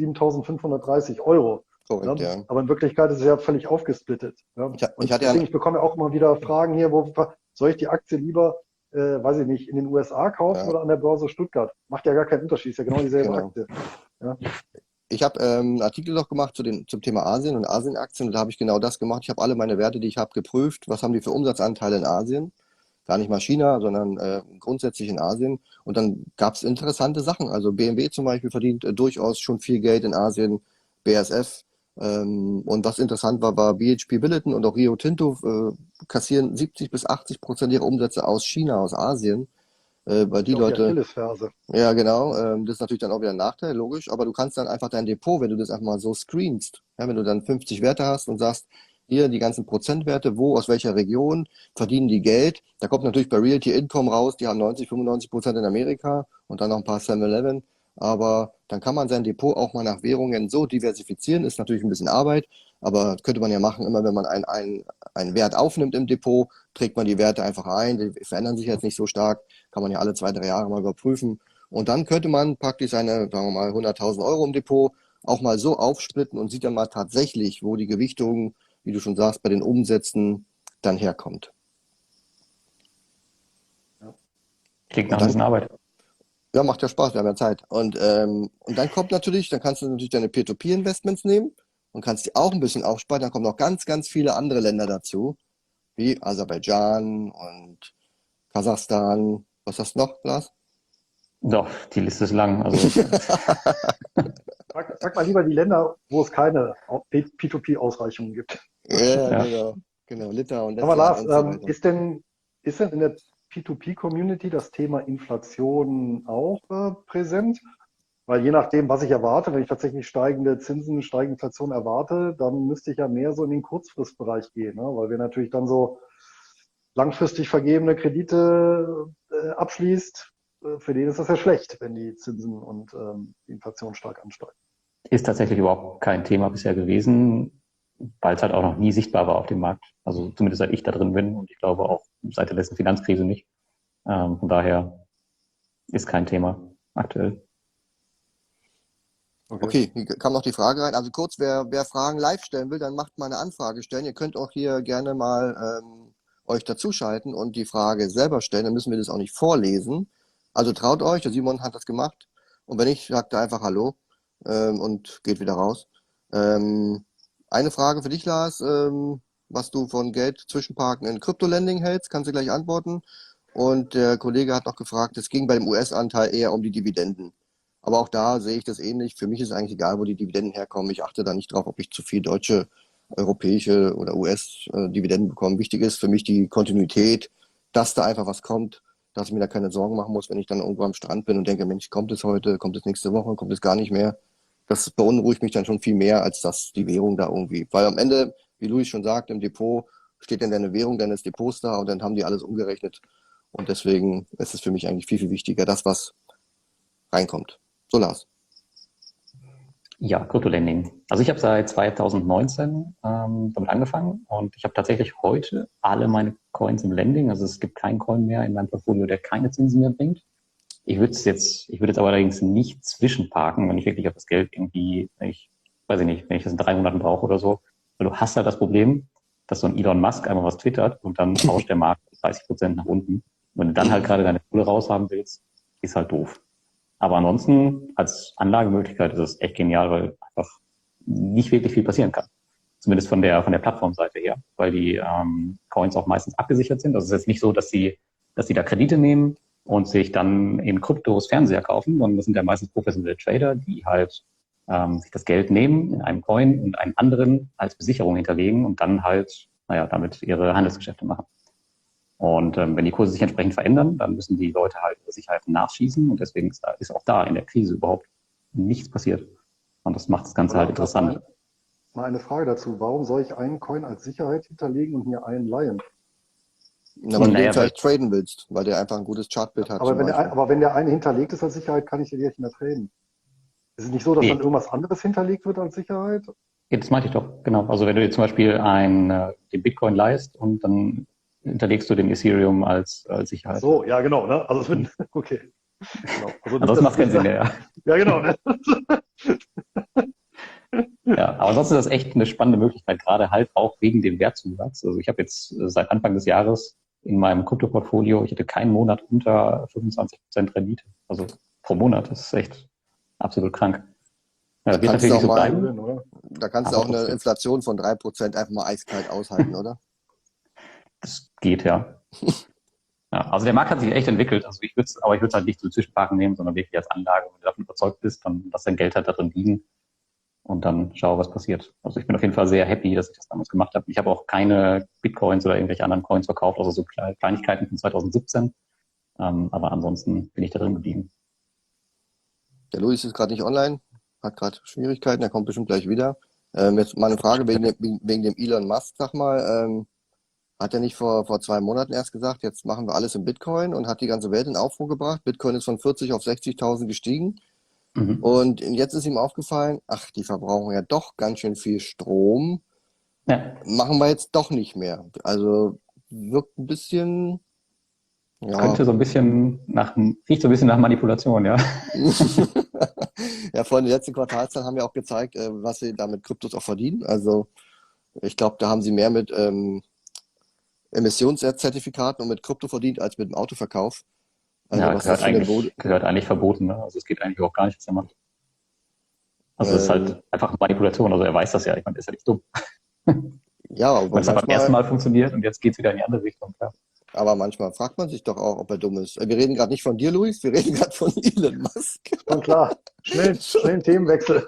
7.530 Euro. Korrekt, Ja, ja. aber in Wirklichkeit ist es ja völlig aufgesplittet. Ja. Ich hatte ja Deswegen, ich bekomme ja auch immer wieder Fragen hier, soll ich die Aktie lieber, weiß ich nicht, in den USA kaufen Ja. oder an der Börse Stuttgart? Macht ja gar keinen Unterschied, ist ja genau dieselbe Genau. Aktie. Ja. Ich habe einen Artikel noch gemacht zum Thema Asien und Asienaktien. Und da habe ich genau das gemacht. Ich habe alle meine Werte, die ich habe, geprüft. Was haben die für Umsatzanteile in Asien? Gar nicht mal China, sondern grundsätzlich in Asien. Und dann gab es interessante Sachen. Also BMW zum Beispiel verdient durchaus schon viel Geld in Asien, BASF. Und was interessant war BHP Billiton und auch Rio Tinto kassieren 70 bis 80% ihrer Umsätze aus China, aus Asien. Weil die Auch Leute. Achillesferse. Ja, genau. Das ist natürlich dann auch wieder ein Nachteil, logisch. Aber du kannst dann einfach dein Depot, wenn du das einfach mal so screenst, ja, wenn du dann 50 Werte hast und sagst, hier die ganzen Prozentwerte, wo, aus welcher Region verdienen die Geld. Da kommt natürlich bei Realty Income raus, die haben 90, 95% in Amerika und dann noch ein paar 7-Eleven. Aber dann kann man sein Depot auch mal nach Währungen so diversifizieren. Ist natürlich ein bisschen Arbeit, aber könnte man ja machen, immer wenn man einen Wert aufnimmt im Depot, trägt man die Werte einfach ein, die verändern sich jetzt nicht so stark, kann man ja alle 2, 3 Jahre mal überprüfen. Und dann könnte man praktisch seine, sagen wir mal, 100.000 Euro im Depot auch mal so aufsplitten und sieht dann mal tatsächlich, wo die Gewichtung, wie du schon sagst, bei den Umsätzen dann herkommt. Klingt nach Und ein bisschen dann, Arbeit. ja, macht ja Spaß, wir haben ja Zeit. Und dann kommt natürlich, dann kannst du natürlich deine Peer-to-Peer-Investments nehmen und kannst die auch ein bisschen aufsparen. Dann kommen noch ganz, ganz viele andere Länder dazu, wie Aserbaidschan und Kasachstan. Was hast du noch, Lars? Doch, die Liste ist lang. Also Sag mal lieber die Länder, wo es keine P2P-Ausreichungen gibt. Ja, ja. genau. Litauen, Aber Lettland Lars, und so weiter. ist denn in der P2P-Community das Thema Inflation auch präsent? Weil je nachdem, was ich erwarte, wenn ich tatsächlich steigende Zinsen, steigende Inflation erwarte, dann müsste ich ja mehr so in den Kurzfristbereich gehen, ne? Weil wir natürlich dann so langfristig vergebene Kredite abschließt, für den ist das ja schlecht, wenn die Zinsen und die Inflation stark ansteigen. Ist tatsächlich überhaupt kein Thema bisher gewesen, weil es halt auch noch nie sichtbar war auf dem Markt. Also zumindest seit ich da drin bin und ich glaube auch seit der letzten Finanzkrise nicht. Von daher ist kein Thema aktuell. Okay, hier kam noch die Frage rein. Also kurz, wer Fragen live stellen will, dann macht mal eine Anfrage stellen. Ihr könnt auch hier gerne mal euch dazuschalten und die Frage selber stellen. Dann müssen wir das auch nicht vorlesen. Also traut euch, der Simon hat das gemacht. Und wenn nicht, sagt er einfach Hallo und geht wieder raus. Eine Frage für dich, Lars, was du von Geld zwischenparken in Kryptolending hältst, kannst du gleich antworten. Und der Kollege hat noch gefragt, es ging bei dem US-Anteil eher um die Dividenden. Aber auch da sehe ich das ähnlich. Für mich ist es eigentlich egal, wo die Dividenden herkommen. Ich achte da nicht drauf, ob ich zu viel deutsche, europäische oder US-Dividenden bekomme. Wichtig ist für mich die Kontinuität, dass da einfach was kommt, dass ich mir da keine Sorgen machen muss, wenn ich dann irgendwo am Strand bin und denke, Mensch, kommt es heute, kommt es nächste Woche, kommt es gar nicht mehr. Das beunruhigt mich dann schon viel mehr, als dass die Währung da irgendwie. Weil am Ende, wie Luis schon sagt, im Depot steht dann deine Währung deines Depots da und dann haben die alles umgerechnet. Und deswegen ist es für mich eigentlich viel, viel wichtiger, das, was reinkommt. So, Lars. Ja, Kryptolending. Also ich habe seit 2019 damit angefangen und ich habe tatsächlich heute alle meine Coins im Lending. Also es gibt keinen Coin mehr in meinem Portfolio, der keine Zinsen mehr bringt. Ich würde jetzt aber allerdings nicht zwischenparken, wenn ich wirklich auf das Geld irgendwie, wenn ich das in 3 Monaten brauche oder so. Weil du hast halt das Problem, dass so ein Elon Musk einmal was twittert und dann tauscht der Markt 30% nach unten. Und wenn du dann halt gerade deine Kohle raushaben willst, ist halt doof. Aber ansonsten als Anlagemöglichkeit ist es echt genial, weil einfach nicht wirklich viel passieren kann. Zumindest von der Plattformseite her, weil die Coins auch meistens abgesichert sind. Also es ist jetzt nicht so, dass sie da Kredite nehmen und sich dann in Kryptos Fernseher kaufen, sondern das sind ja meistens professionelle Trader, die halt sich das Geld nehmen in einem Coin und einen anderen als Besicherung hinterlegen und dann halt, damit ihre Handelsgeschäfte machen. Und wenn die Kurse sich entsprechend verändern, dann müssen die Leute halt Sicherheiten nachschießen und deswegen ist auch da in der Krise überhaupt nichts passiert. Und das macht das Ganze halt interessant. Mal eine Frage dazu. Warum soll ich einen Coin als Sicherheit hinterlegen und mir einen leihen? Na, weil du den vielleicht traden willst, weil der einfach ein gutes Chartbild hat. Aber wenn der eine hinterlegt ist als Sicherheit, kann ich den nicht mehr traden. Ist es nicht so, dass dann irgendwas anderes hinterlegt wird als Sicherheit? Ja, das meinte ich doch, genau. Also wenn du dir zum Beispiel den Bitcoin leihst und dann hinterlegst du den Ethereum als Sicherheit. Ach so, ja genau, ne? Also es wird, okay. Genau. Also das macht keinen Sinn mehr, ja. Ja, genau, ne? Ja, aber sonst ist das echt eine spannende Möglichkeit, gerade halt auch wegen dem Wertzusatz. Also ich habe jetzt seit Anfang des Jahres in meinem Krypto-Portfolio, ich hatte keinen Monat unter 25% Rendite. Also pro Monat, das ist echt absolut krank. Ja, da wird kannst natürlich du so auch bleiben. mal, da kannst du auch eine Inflation von 3% einfach mal eiskalt aushalten, oder? Das geht, ja. Ja. Also der Markt hat sich echt entwickelt. Also ich würde es halt nicht zum Zwischenparken nehmen, sondern wirklich als Anlage. Wenn du davon überzeugt bist, dann lass dein Geld halt da drin liegen und dann schau, was passiert. Also ich bin auf jeden Fall sehr happy, dass ich das damals gemacht habe. Ich habe auch keine Bitcoins oder irgendwelche anderen Coins verkauft, also so Kleinigkeiten von 2017. Aber ansonsten bin ich da drin geblieben. Der Luis ist gerade nicht online, hat gerade Schwierigkeiten, er kommt bestimmt gleich wieder. Jetzt mal eine Frage wegen dem Elon Musk, sag mal. Hat er nicht vor 2 Monaten erst gesagt, jetzt machen wir alles in Bitcoin und hat die ganze Welt in Aufruhr gebracht? Bitcoin ist von 40 auf 60.000 gestiegen. Und jetzt ist ihm aufgefallen, ach, die verbrauchen ja doch ganz schön viel Strom. Ja, Machen wir jetzt doch nicht mehr. Also wirkt ein bisschen, ja, könnte so ein bisschen riecht so ein bisschen nach Manipulation, ja. ja, vor den letzten Quartalszahlen haben ja auch gezeigt, was sie da mit Kryptos auch verdienen. Also ich glaube, da haben sie mehr mit Emissionszertifikaten und mit Krypto verdient als mit dem Autoverkauf. Also Ja, was das für eine Bude. gehört eigentlich verboten, ne? Also es geht eigentlich auch gar nicht, was er macht. Also es ist halt einfach Manipulation. Also er weiß das ja. Ich meine, der ist ja nicht dumm. Ja, aber Weil es hat beim ersten manchmal, Mal funktioniert und jetzt geht es wieder in die andere Richtung. Ja. aber manchmal fragt man sich doch auch, ob er dumm ist. Wir reden gerade nicht von dir, Luis, wir reden gerade von Elon Musk. Schon klar. Schnell einen Themenwechsel.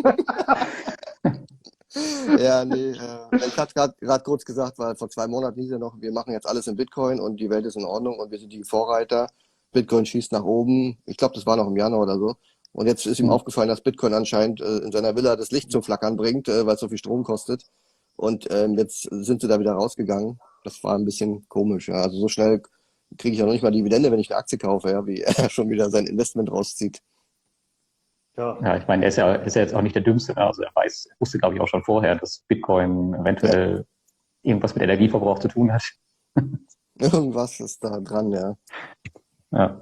Ja, nee, ich hatte gerade kurz gesagt, weil vor 2 Monaten hieß ja noch, wir machen jetzt alles in Bitcoin und die Welt ist in Ordnung und wir sind die Vorreiter. Bitcoin schießt nach oben. Ich glaube, das war noch im Januar oder so. Und jetzt ist ihm aufgefallen, dass Bitcoin anscheinend in seiner Villa das Licht zum Flackern bringt, weil es so viel Strom kostet. Und jetzt sind sie da wieder rausgegangen. Das war ein bisschen komisch. Ja. Also so schnell kriege ich ja noch nicht mal Dividende, wenn ich eine Aktie kaufe, ja, wie er schon wieder sein Investment rauszieht. Ja, Ja, ich meine, ist ja jetzt auch nicht der Dümmste. Ne? Also er wusste, glaube ich, auch schon vorher, dass Bitcoin eventuell irgendwas mit Energieverbrauch zu tun hat. Irgendwas ist da dran, ja. Ja.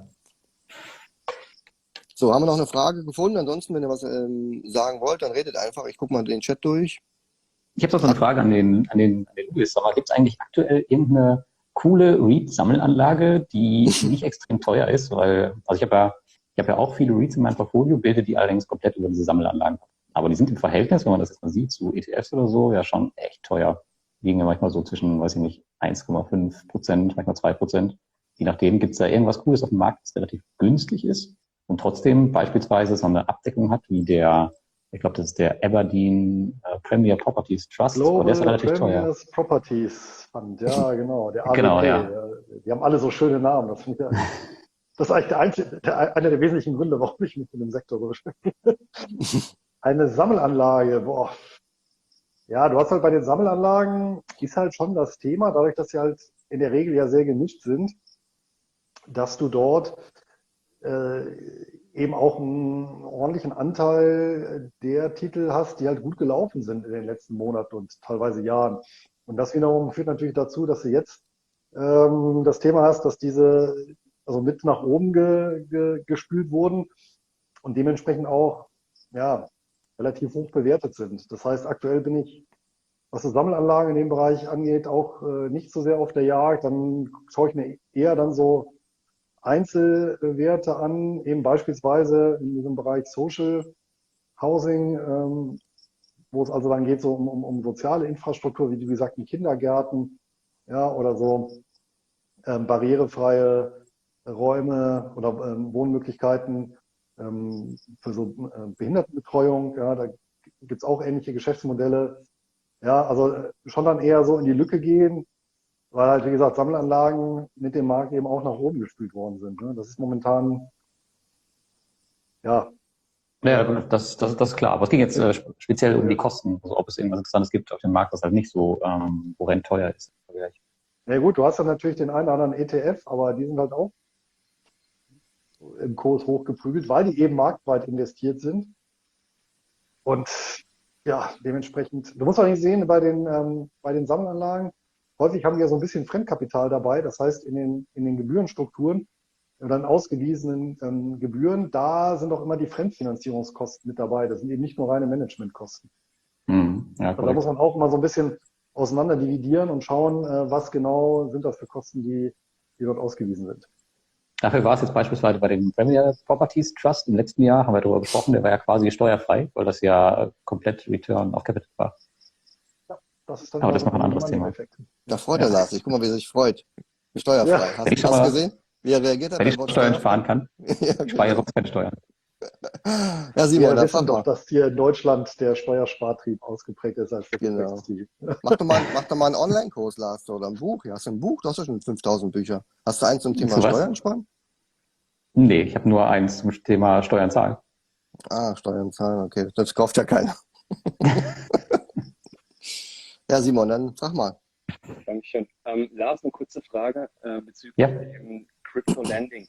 So, haben wir noch eine Frage gefunden? Ansonsten, wenn ihr was sagen wollt, dann redet einfach. Ich gucke mal den Chat durch. Ich habe noch so eine Frage an den Louis. Sag mal, gibt es eigentlich aktuell irgendeine coole REIT-Sammelanlage, die nicht extrem teuer ist? Weil, also ich habe ja auch viele REITs in meinem Portfolio, bilde die allerdings komplett über diese Sammelanlagen ab. Aber die sind im Verhältnis, wenn man das jetzt mal sieht, zu ETFs oder so, ja schon echt teuer. Liegen ja manchmal so zwischen, weiß ich nicht, 1,5%, manchmal 2%. Je nachdem, gibt es da irgendwas Cooles auf dem Markt, das relativ günstig ist und trotzdem beispielsweise so eine Abdeckung hat, wie ich glaube, das ist der Aberdeen Premier Properties Trust, aber der ist Global relativ teuer. Premiers Properties Fund, ja, genau, der ABP. Genau, ja. Die haben alle so schöne Namen. Das finde ich, das ist eigentlich einer der wesentlichen Gründe, warum ich mich mit dem Sektor so beschäftige. Eine Sammelanlage, boah. Ja, du hast halt bei den Sammelanlagen, ist halt schon das Thema, dadurch, dass sie halt in der Regel ja sehr gemischt sind, dass du dort eben auch einen ordentlichen Anteil der Titel hast, die halt gut gelaufen sind in den letzten Monaten und teilweise Jahren. Und das wiederum führt natürlich dazu, dass du jetzt das Thema hast, dass diese also mit nach oben gespült wurden und dementsprechend auch ja, relativ hoch bewertet sind. Das heißt, aktuell bin ich, was die Sammelanlagen in dem Bereich angeht, auch nicht so sehr auf der Jagd. Dann schaue ich mir eher dann so Einzelwerte an, eben beispielsweise in diesem Bereich Social Housing, wo es also dann geht so um soziale Infrastruktur, wie gesagt, in Kindergärten, ja, oder so barrierefreie Räume oder Wohnmöglichkeiten für so Behindertenbetreuung. Ja, da gibt es auch ähnliche Geschäftsmodelle. Ja, also schon dann eher so in die Lücke gehen, weil halt, wie gesagt, Sammelanlagen mit dem Markt eben auch nach oben gespült worden sind. Ne? Das ist momentan, ja. Ja, das ist klar. Aber es ging jetzt speziell um die Kosten. Also ob es irgendwas Interessantes gibt auf dem Markt, das halt nicht so horrend teuer ist. Ja gut, du hast dann natürlich den einen oder anderen ETF, aber die sind halt auch im Kurs hochgeprügelt, weil die eben marktweit investiert sind. Und ja, dementsprechend, du musst auch nicht sehen, bei den Sammelanlagen, häufig haben die ja so ein bisschen Fremdkapital dabei. Das heißt, in den Gebührenstrukturen oder in ausgewiesenen Gebühren, da sind auch immer die Fremdfinanzierungskosten mit dabei. Das sind eben nicht nur reine Managementkosten. Ja, Also da muss man auch mal so ein bisschen auseinander dividieren und schauen, was genau sind das für Kosten, die dort ausgewiesen sind. Dafür war es jetzt beispielsweise bei dem Premier Properties Trust im letzten Jahr, haben wir darüber gesprochen, der war ja quasi steuerfrei, weil das ja komplett Return auf Capital war. Ja, das ist dann Aber das ist noch ein ein anderes Thema. Effekt. Da freut er Lars sich. Guck mal, wie er sich freut. Steuerfrei. Ja. Hast du gesehen? Wie er reagiert hat? Wenn ich beim Wort Steuern steuerfrei? sparen kann, Ja, ich spare genau. sonst keine Steuern. Ja, Simon, Wir dann wissen frag doch, mal. dass hier in Deutschland der Steuerspartrieb ausgeprägt ist als Genau. Stil. Mach doch mal einen Online-Kurs, Lars, oder ein Buch. Ja, hast du ein Buch? Du hast ja schon 5000 Bücher. Hast du eins zum Thema Zu was? Steuern sparen? Nee, ich habe nur eins zum Thema Steuern zahlen. Ah, Steuern zahlen, okay. Das kauft ja keiner. Ja, Simon, dann frag mal. Dankeschön. Lars, eine kurze Frage bezüglich Ja. dem Crypto Lending.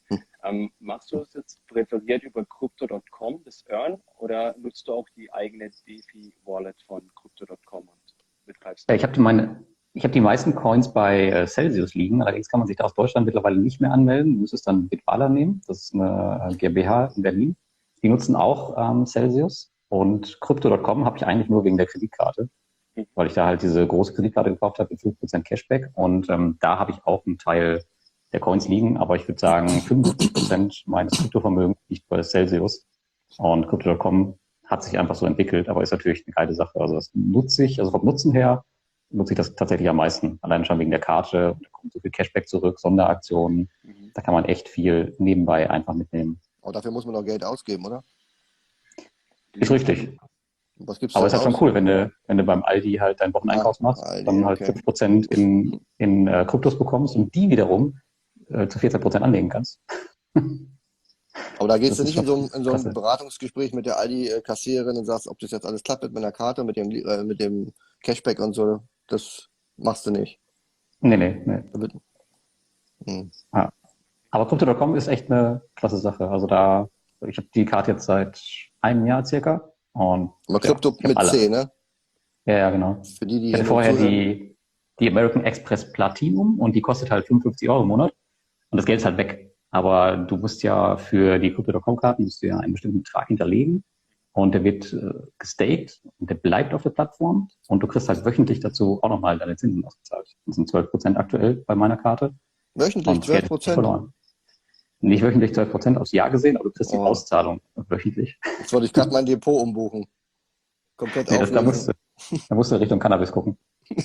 Machst du es jetzt präferiert über Crypto.com, das Earn, oder nutzt du auch die eigene DeFi-Wallet von Crypto.com und betreibst Ja, ich habe die meisten Coins bei Celsius liegen, allerdings kann man sich da aus Deutschland mittlerweile nicht mehr anmelden. Du müsstest dann Bitwala nehmen, das ist eine GmbH in Berlin. Die nutzen auch Celsius, und Crypto.com habe ich eigentlich nur wegen der Kreditkarte, weil ich da halt diese große Kreditkarte gekauft habe mit 5% Cashback, und da habe ich auch einen Teil der Coins liegen, aber ich würde sagen 55% meines Kryptovermögens liegt bei Celsius, und Crypto.com hat sich einfach so entwickelt, aber ist natürlich eine geile Sache. Also das nutze ich, also vom Nutzen her nutze ich das tatsächlich am meisten. Allein schon wegen der Karte, da kommt so viel Cashback zurück, Sonderaktionen, da kann man echt viel nebenbei einfach mitnehmen. Aber dafür muss man noch Geld ausgeben, oder? Ist richtig. Was gibt's Aber denn ist halt schon aus? cool, wenn du beim Aldi halt deinen Wocheneinkauf machst, Aldi, dann halt okay. 5% in Kryptos bekommst und die wiederum zu 14% anlegen kannst. Aber da gehst Das du ist nicht schon in so ein klasse. Beratungsgespräch mit der Aldi-Kassiererin und sagst, ob das jetzt alles klappt mit meiner Karte, mit dem Cashback und so. Das machst du nicht. Nee. Da wird- Hm. Ja. Aber Crypto.com ist echt eine klasse Sache. Also ich habe die Karte jetzt seit einem Jahr circa, und Aber ja, Krypto ich habe mit alle. C, ne? Ja, genau. Für die Ich hier hatte nur vorher zuhören. die American Express Platinum, und die kostet halt 55 Euro im Monat, und das Geld ist halt weg. Aber du musst ja für die Crypto.com-Karten einen bestimmten Betrag hinterlegen, und der wird gestaked und der bleibt auf der Plattform, und du kriegst halt wöchentlich dazu auch nochmal deine Zinsen ausgezahlt. Das sind 12% aktuell bei meiner Karte, Wöchentlich und das Geld ist nicht 12%. verloren. Nicht wöchentlich 12% aufs Jahr gesehen, aber du kriegst die Oh, Auszahlung wöchentlich. jetzt wollte ich gerade mein Depot umbuchen. Komplett Nee, da auflösen. musst du Richtung Cannabis gucken.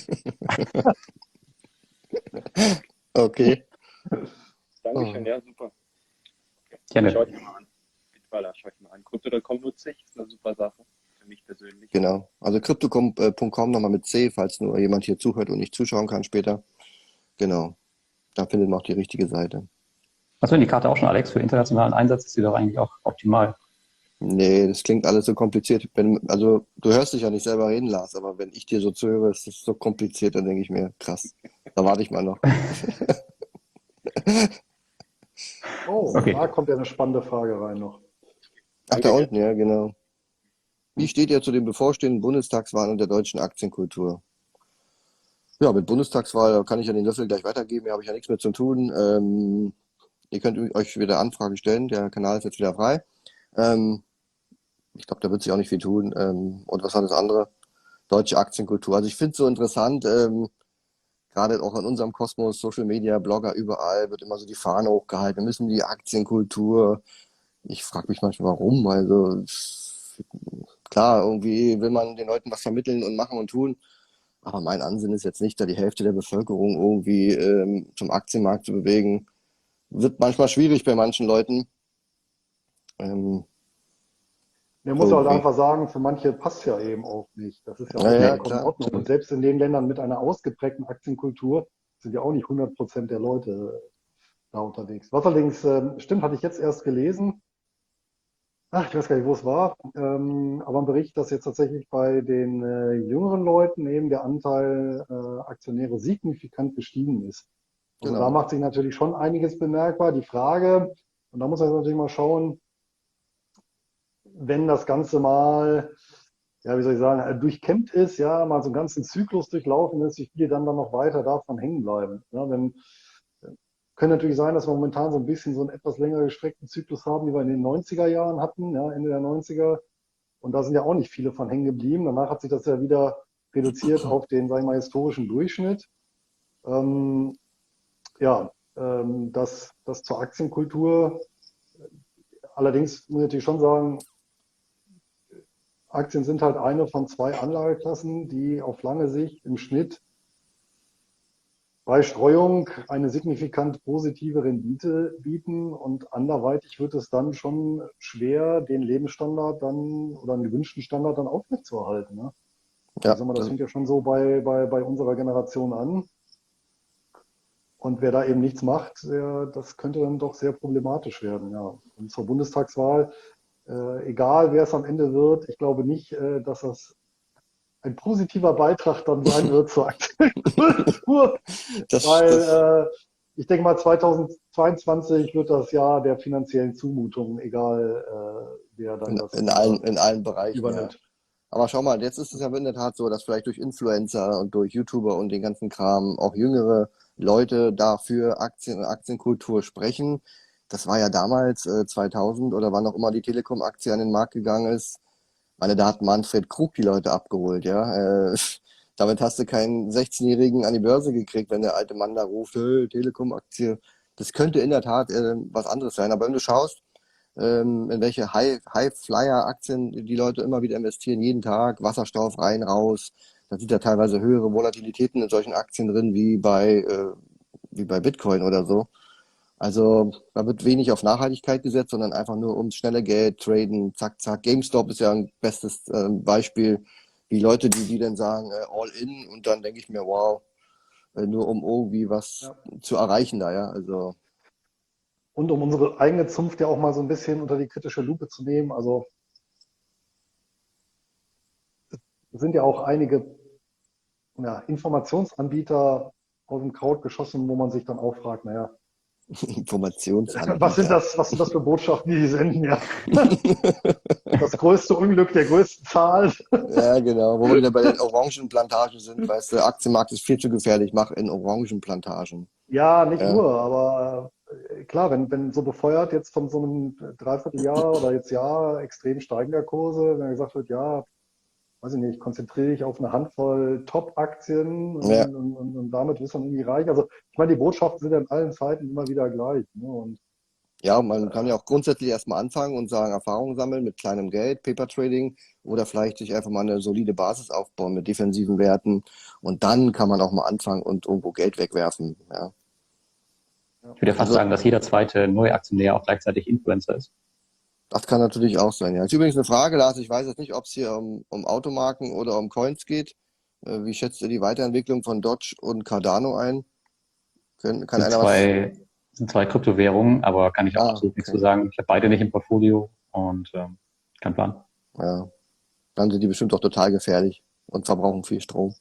Okay. Dankeschön, ja, super. Gerne. Schau ich mir mal an. Bitwala, schau ich mir an. Crypto.com nutze ich, ist eine super Sache für mich persönlich. Genau. Also crypto.com nochmal mit C, falls nur jemand hier zuhört und nicht zuschauen kann später. Genau. Da findet man auch die richtige Seite. Hast du denn die Karte auch schon, Alex? Für internationalen Einsatz ist die doch eigentlich auch optimal. Nee, das klingt alles so kompliziert. Also du hörst dich ja nicht selber reden, Lars, aber wenn ich dir so zuhöre, ist das so kompliziert, dann denke ich mir, krass, da warte ich mal noch. Oh, Okay. da kommt ja eine spannende Frage rein noch. Ach, da unten, ja, genau. Wie steht ihr zu den bevorstehenden Bundestagswahlen und der deutschen Aktienkultur? Ja, mit Bundestagswahl kann ich ja den Löffel gleich weitergeben, hier habe ich ja nichts mehr zu tun. Ihr könnt euch wieder Anfragen stellen, der Kanal ist jetzt wieder frei. Ich glaube, da wird sich auch nicht viel tun. Und was war das andere? Deutsche Aktienkultur. Also ich finde es so interessant, gerade auch in unserem Kosmos, Social Media, Blogger, überall wird immer so die Fahne hochgehalten. Wir müssen die Aktienkultur. Ich frage mich manchmal, warum. Also klar, irgendwie will man den Leuten was vermitteln und machen und tun. Aber mein Ansinnen ist jetzt nicht, da die Hälfte der Bevölkerung irgendwie zum Aktienmarkt zu bewegen. Wird manchmal schwierig bei manchen Leuten. Der muss halt Irgendwie. einfach sagen, für manche passt ja eben auch nicht. Das ist ja auch Ja, vollkommen in klar. Ordnung. Und selbst in den Ländern mit einer ausgeprägten Aktienkultur sind ja auch nicht 100% der Leute da unterwegs. Was allerdings stimmt, hatte ich jetzt erst gelesen. Ach, ich weiß gar nicht, wo es war. Aber ein Bericht, dass jetzt tatsächlich bei den jüngeren Leuten eben der Anteil Aktionäre signifikant gestiegen ist. Also da Genau. macht sich natürlich schon einiges bemerkbar. Die Frage, und da muss man jetzt natürlich mal schauen, wenn das Ganze mal, ja, wie soll ich sagen, durchkämmt ist, ja, mal so einen ganzen Zyklus durchlaufen ist, wie viele dann noch weiter davon hängen bleiben. Ja, kann natürlich sein, dass wir momentan so ein bisschen so einen etwas länger gestreckten Zyklus haben, wie wir in den 90er Jahren hatten, ja, Ende der 90er. Und da sind ja auch nicht viele von hängen geblieben. Danach hat sich das ja wieder reduziert auf den, sagen wir mal, historischen Durchschnitt. Ja, das zur Aktienkultur. Allerdings muss ich natürlich schon sagen, Aktien sind halt eine von zwei Anlageklassen, die auf lange Sicht im Schnitt bei Streuung eine signifikant positive Rendite bieten, und anderweitig wird es dann schon schwer, den Lebensstandard dann oder einen gewünschten Standard dann aufrechtzuerhalten. Ne? Ja, Ich sag mal, das fängt ja schon so bei unserer Generation an. Und wer da eben nichts macht, das könnte dann doch sehr problematisch werden. Ja. Und zur Bundestagswahl, egal wer es am Ende wird, ich glaube nicht, dass das ein positiver Beitrag dann sein wird zur Aktienkultur, das, weil ich denke mal, 2022 wird das Jahr der finanziellen Zumutungen, egal wer dann das In allen Bereichen, ja. übernimmt. Aber schau mal, jetzt ist es ja in der Tat so, dass vielleicht durch Influencer und durch YouTuber und den ganzen Kram auch jüngere Leute dafür Aktien und Aktienkultur sprechen. Das war ja damals 2000 oder wann auch immer die Telekom-Aktie an den Markt gegangen ist. Meine, da hat Manfred Krug die Leute abgeholt, ja. Damit hast du keinen 16-Jährigen an die Börse gekriegt, wenn der alte Mann da ruft, hey, Telekom-Aktie. Das könnte in der Tat was anderes sein. Aber wenn du schaust, in welche High-Flyer-Aktien die Leute immer wieder investieren, jeden Tag, Wasserstoff rein, raus. Da sind ja teilweise höhere Volatilitäten in solchen Aktien drin, wie bei Bitcoin oder so. Also da wird wenig auf Nachhaltigkeit gesetzt, sondern einfach nur ums schnelle Geld, traden, zack, zack. GameStop ist ja ein bestes Beispiel, wie Leute, die dann sagen, all in, und dann denke ich mir, wow, nur um irgendwie was zu erreichen da, ja. Also Und um unsere eigene Zunft ja auch mal so ein bisschen unter die kritische Lupe zu nehmen, also es sind ja auch einige Informationsanbieter aus dem Kraut geschossen, wo man sich dann auch fragt, naja, Informationsanbieter. was sind das für Botschaften, die senden, ja? Das größte Unglück der größten Zahl. Ja, genau. Wo wir wieder bei den Orangenplantagen sind, weißt du, Aktienmarkt ist viel zu gefährlich, mach in Orangenplantagen. Ja, nicht Ja. nur, aber klar, wenn so befeuert jetzt von so einem Dreivierteljahr oder jetzt Jahr extrem steigender Kurse, wenn gesagt wird, ja, weiß ich nicht, konzentriere dich auf eine Handvoll Top-Aktien Ja. und damit wirst du dann irgendwie reich. Also ich meine, die Botschaften sind ja in allen Zeiten immer wieder gleich. Ne? Und Ja, man kann ja auch grundsätzlich erstmal anfangen und sagen, Erfahrung sammeln mit kleinem Geld, Paper Trading, oder vielleicht sich einfach mal eine solide Basis aufbauen mit defensiven Werten, und dann kann man auch mal anfangen und irgendwo Geld wegwerfen. Ja. Ich würde ja fast Also- sagen, dass jeder zweite Neuaktionär auch gleichzeitig Influencer ist. Das kann natürlich auch sein, ja. Ist übrigens eine Frage, Lars, ich weiß jetzt nicht, ob es hier um Automarken oder um Coins geht. Wie schätzt ihr die Weiterentwicklung von Dodge und Cardano ein? Kann einer was? Sind zwei Kryptowährungen, aber kann ich auch Ah, absolut nichts okay. zu sagen. Ich habe beide nicht im Portfolio und kein Plan. Ja. Dann sind die bestimmt auch total gefährlich und verbrauchen viel Strom.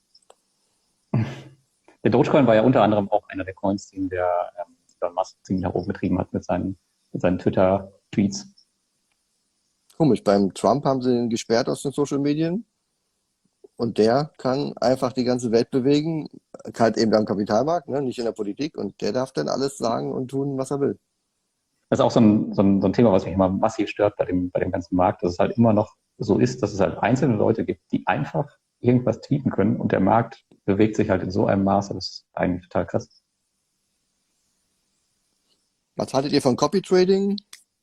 Der Dogecoin war ja unter anderem auch einer der Coins, den der Elon Musk ziemlich nach oben getrieben hat mit seinen Twitter-Tweets. Komisch, beim Trump haben sie ihn gesperrt aus den Social Medien, und der kann einfach die ganze Welt bewegen, halt eben am Kapitalmarkt, ne, nicht in der Politik, und der darf dann alles sagen und tun, was er will. Das ist auch so ein Thema, was mich immer massiv stört bei dem ganzen Markt, dass es halt immer noch so ist, dass es halt einzelne Leute gibt, die einfach irgendwas tweeten können und der Markt bewegt sich halt in so einem Maße, das ist eigentlich total krass. Was haltet ihr von Copy Trading?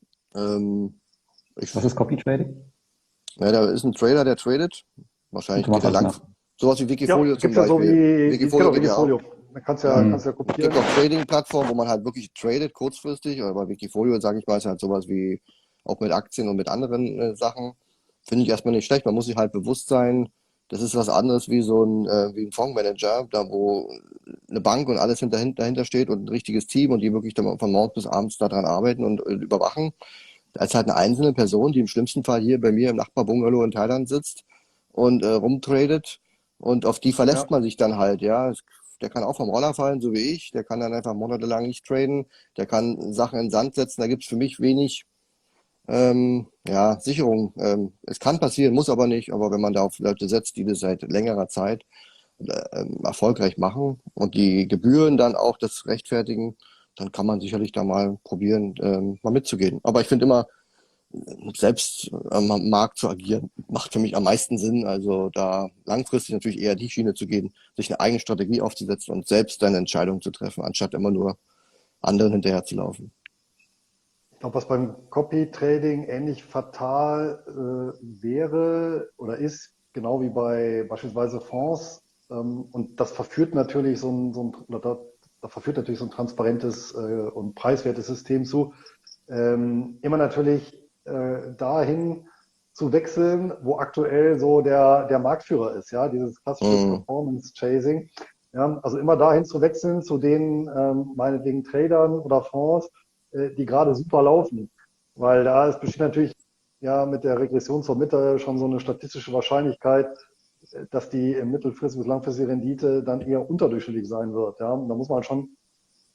Was ist Copy Trading? Ja, da ist ein Trader, der tradet. Wahrscheinlich Du machst geht er das lang. Sowas wie Wikifolio zum gibt's ja so Beispiel. wie Wikifolio geht ja auch. Wikifolio. Da kannst ja Es gibt kopieren. auch Trading-Plattformen, wo man halt wirklich tradet, kurzfristig. Aber bei Wikifolio, sage ich mal, ist halt sowas wie auch mit Aktien und mit anderen Sachen. Finde ich erstmal nicht schlecht. Man muss sich halt bewusst sein, das ist was anderes wie wie ein Fondsmanager, da wo eine Bank und alles dahinter steht und ein richtiges Team und die wirklich dann von morgens bis abends daran arbeiten und überwachen. Als halt eine einzelne Person, die im schlimmsten Fall hier bei mir im Nachbarbungalow in Thailand sitzt und rumtradet, und auf die verlässt man sich dann halt, ja. Der kann auch vom Roller fallen, so wie ich. Der kann dann einfach monatelang nicht traden. Der kann Sachen in den Sand setzen. Da gibt's für mich wenig Sicherung. Es kann passieren, muss aber nicht. Aber wenn man da auf Leute setzt, die das seit längerer Zeit erfolgreich machen und die Gebühren dann auch das rechtfertigen, dann kann man sicherlich da mal probieren, mal mitzugehen. Aber ich finde immer, selbst am Markt zu agieren, macht für mich am meisten Sinn. Also da langfristig natürlich eher die Schiene zu gehen, sich eine eigene Strategie aufzusetzen und selbst eine Entscheidung zu treffen, anstatt immer nur anderen hinterher zu laufen. Ich glaube, was beim Copy-Trading ähnlich fatal wäre oder ist, genau wie bei beispielsweise Fonds, und das verführt natürlich da verführt natürlich so ein transparentes und preiswertes System zu, immer natürlich dahin zu wechseln, wo aktuell so der Marktführer ist, ja, dieses klassische Performance Chasing. Ja, also immer dahin zu wechseln zu den meinetwegen Tradern oder Fonds, die gerade super laufen. Weil besteht natürlich ja mit der Regression zur Mitte schon so eine statistische Wahrscheinlichkeit, dass die mittelfristige bis langfristige Rendite dann eher unterdurchschnittlich sein wird. Ja, und da muss man schon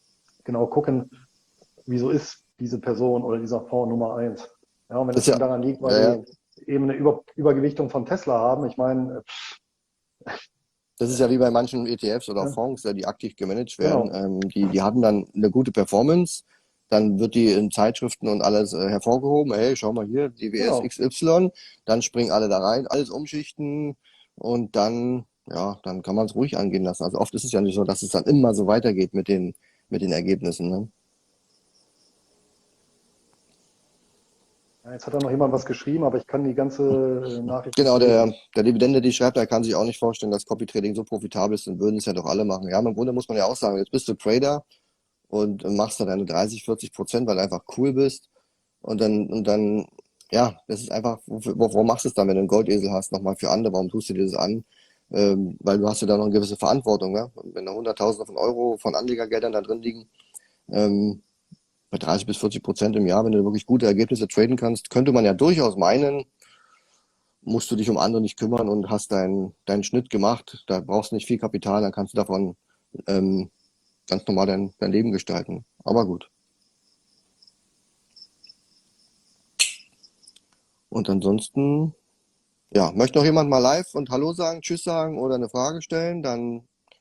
genau gucken, wieso ist diese Person oder dieser Fonds Nummer 1. Ja, und wenn es ja, dann daran liegt, ja, weil die eben eine Übergewichtung von Tesla haben, ich meine, das ist ja wie bei manchen ETFs oder ja, Fonds, die aktiv gemanagt werden. genau, Die haben dann eine gute Performance. Dann wird die in Zeitschriften und alles hervorgehoben. Hey, schau mal hier, DWS genau. XY. Dann springen alle da rein, alles umschichten und dann, ja, dann kann man es ruhig angehen lassen. Also oft ist es ja nicht so, dass es dann immer so weitergeht mit den Ergebnissen. Ne? Ja, jetzt hat da noch jemand was geschrieben, aber ich kann die ganze Nachricht Genau, nicht lesen. der Dividende, die schreibt, der kann sich auch nicht vorstellen, dass Copy Trading so profitabel ist, dann würden es ja doch alle machen. Ja, im Grunde muss man ja auch sagen, jetzt bist du Trader und machst da deine 30-40%, weil du einfach cool bist. Und dann, ja, das ist einfach, warum machst du es dann, wenn du einen Goldesel hast, nochmal für andere? Warum tust du dir das an? Weil du hast ja da noch eine gewisse Verantwortung, ja? Wenn da Hunderttausende von Euro von Anlegergeldern da drin liegen, ähm, bei 30-40% im Jahr, wenn du wirklich gute Ergebnisse traden kannst, könnte man ja durchaus meinen, musst du dich um andere nicht kümmern und hast deinen Schnitt gemacht. Da brauchst du nicht viel Kapital, dann kannst du davon ähm, ganz normal dein Leben gestalten. Aber gut. Und ansonsten, ja, möchte noch jemand mal live und Hallo sagen, Tschüss sagen oder eine Frage stellen? Dann,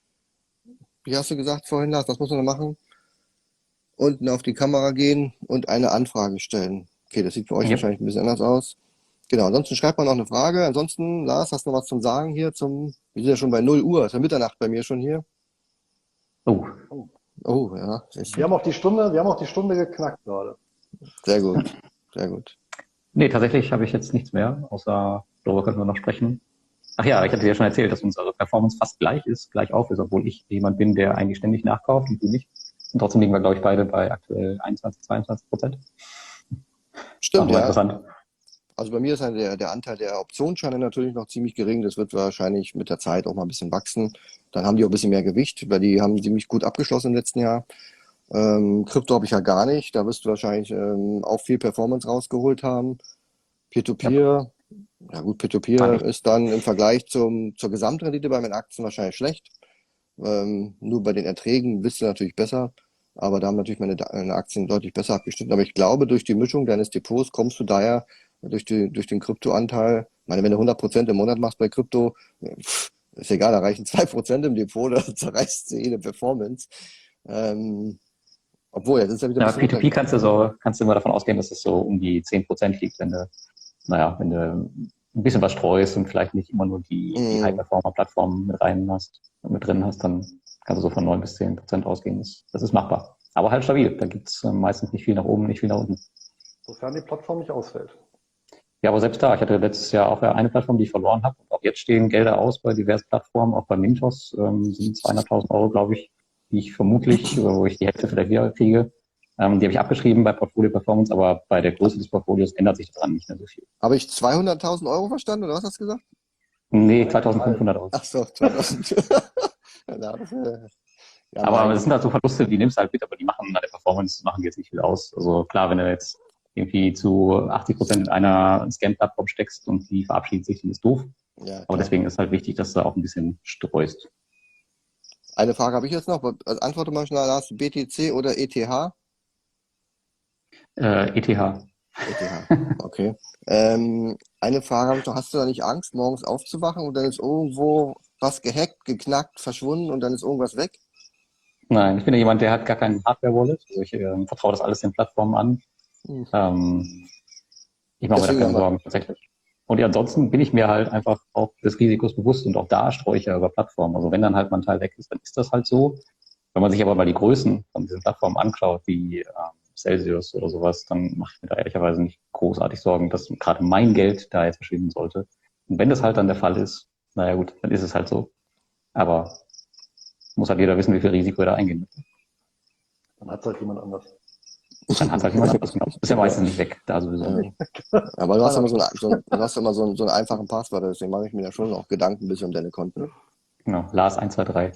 wie hast du gesagt vorhin, Lars, was muss man da machen? Unten auf die Kamera gehen und eine Anfrage stellen. Okay, das sieht für euch Ja. wahrscheinlich ein bisschen anders aus. Genau, ansonsten schreibt man noch eine Frage. Ansonsten, Lars, hast du noch was zum Sagen hier wir sind ja schon bei 0 Uhr, ist ja Mitternacht bei mir schon hier. Oh, Oh, ja, Wir haben auch die Stunde geknackt gerade. sehr gut, sehr gut. nee, tatsächlich habe ich jetzt nichts mehr, außer darüber könnten wir noch sprechen. Ach ja, ich hatte dir ja schon erzählt, dass unsere Performance fast gleich auf ist, obwohl ich jemand bin, der eigentlich ständig nachkauft und du nicht. Und trotzdem liegen wir, glaube ich, beide bei aktuell 21-22%. Stimmt, War ja. interessant. Also bei mir ist der Anteil der Optionsscheine natürlich noch ziemlich gering. Das wird wahrscheinlich mit der Zeit auch mal ein bisschen wachsen. Dann haben die auch ein bisschen mehr Gewicht, weil die haben ziemlich gut abgeschlossen im letzten Jahr. Krypto habe ich ja gar nicht. Da wirst du wahrscheinlich auch viel Performance rausgeholt haben. Peer-to-Peer, ja gut, Peer-to-Peer ist dann im Vergleich zur Gesamtrendite bei meinen Aktien wahrscheinlich schlecht. Nur bei den Erträgen bist du natürlich besser. Aber da haben natürlich meine Aktien deutlich besser abgeschnitten. Aber ich glaube, durch die Mischung deines Depots kommst du daher durch den Kryptoanteil. Ich meine, wenn du 100% im Monat machst bei Krypto, ist egal, da reichen 2% im Depot, da zerreißt sie jede Performance. Obwohl, jetzt ist ja wieder ein Ja, bisschen P2P kannst du immer davon ausgehen, dass es so um die 10% liegt, wenn du ein bisschen was streust und vielleicht nicht immer nur die High-Performer-Plattformen mit drin hast, dann kannst du so von 9-10% ausgehen. Das ist machbar. Aber halt stabil. Da gibt's meistens nicht viel nach oben, nicht viel nach unten. Sofern die Plattform nicht ausfällt. Ja, aber selbst da, ich hatte letztes Jahr auch eine Plattform, die ich verloren habe. Und auch jetzt stehen Gelder aus bei diversen Plattformen, auch bei Mintos sind 200.000 Euro, glaube ich, die ich vermutlich, wo ich die Hälfte vielleicht wieder kriege. Die habe ich abgeschrieben bei Portfolio Performance, aber bei der Größe des Portfolios ändert sich daran nicht mehr so viel. Habe ich 200.000 Euro verstanden oder was hast du gesagt? Nee, 2.500 Euro. Ach so, 2000. Ja, ja, Aber es sind halt so Verluste, die nimmst du halt mit, aber die machen an der Performance, machen die jetzt nicht viel aus. Also klar, wenn du jetzt irgendwie zu 80% in einer Scan-Plattform steckst und die verabschiedet sich, dann ist doof. ja, Aber klar. deswegen ist halt wichtig, dass du auch ein bisschen streust. Eine Frage habe ich jetzt noch. Antworte mal schnell, Lars. BTC oder ETH? ETH. ETH, okay. Eine Frage habe ich noch. Hast du da nicht Angst, morgens aufzuwachen und dann ist irgendwo was gehackt, geknackt, verschwunden und dann ist irgendwas weg? Nein, ich bin ja jemand, der hat gar kein Hardware-Wallet. Also ich vertraue das alles den Plattformen an. Ich mache mir da Deswegen keine aber- Sorgen, tatsächlich. Und ja, ansonsten bin ich mir halt einfach auch des Risikos bewusst und auch da streue ich ja über Plattformen. Also wenn dann halt mal ein Teil weg ist, dann ist das halt so. Wenn man sich aber mal die Größen von diesen Plattformen anschaut, wie Celsius oder sowas, dann mache ich mir da ehrlicherweise nicht großartig Sorgen, dass gerade mein Geld da jetzt verschwinden sollte. Und wenn das halt dann der Fall ist, naja gut, dann ist es halt so. Aber muss halt jeder wissen, wie viel Risiko er da eingehen möchte. Dann hat es halt jemand anders. Dann hat halt jemand anderes gemacht. Ist ja meistens nicht weg, da sowieso nicht. Aber du hast immer du hast immer so einen einfachen Passwort, deswegen mache ich mir da schon auch Gedanken ein bisschen um deine Konten. Genau, Lars 123.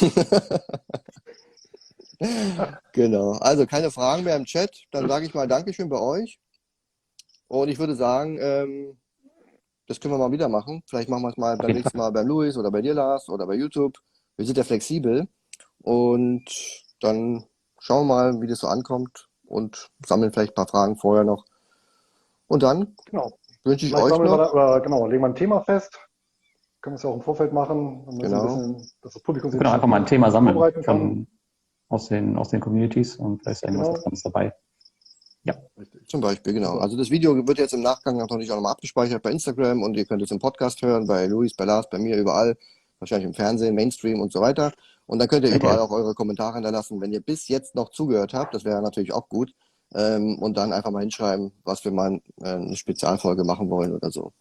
Genau. Also keine Fragen mehr im Chat. Dann sage ich mal Dankeschön bei euch. Und ich würde sagen, das können wir mal wieder machen. Vielleicht machen wir es mal beim nächsten Mal beim Luis oder bei dir, Lars, oder bei YouTube. Wir sind ja flexibel. Und dann schauen wir mal, wie das so ankommt und sammeln vielleicht ein paar Fragen vorher noch. Und dann Genau. wünsche ich Vielleicht euch sammeln wir noch, da, genau, legen wir ein Thema fest. Können wir es ja auch im Vorfeld machen, damit Genau. ein bisschen, dass das Publikum sich Genau, einfach mal ein Thema sammeln vorbereiten kann. aus den Communities und vielleicht ist irgendwas Genau. Interessantes dabei. Richtig. zum Beispiel, genau. Super. Also das Video wird jetzt im Nachgang natürlich auch nochmal abgespeichert bei Instagram und ihr könnt es im Podcast hören, bei Luis, bei Lars, bei mir, überall, wahrscheinlich im Fernsehen, Mainstream und so weiter. Und dann könnt ihr Okay. überall auch eure Kommentare hinterlassen, wenn ihr bis jetzt noch zugehört habt, das wäre natürlich auch gut. Und dann einfach mal hinschreiben, was wir mal eine Spezialfolge machen wollen oder so.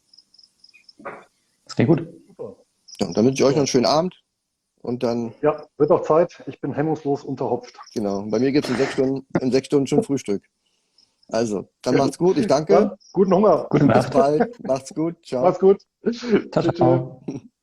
Das klingt gut. Super. Ja, und dann wünsche ich euch noch einen schönen Abend und dann, Ja, wird auch Zeit. Ich bin hemmungslos unterhopft. genau, bei mir gibt es in 6 Stunden schon Frühstück. Also, dann Ja. macht's gut, ich danke. Dann, guten Hunger. Gute Bis Nacht. bald, macht's gut, ciao. Mach's gut. Ciao, Tschüss, ciao. tschüss.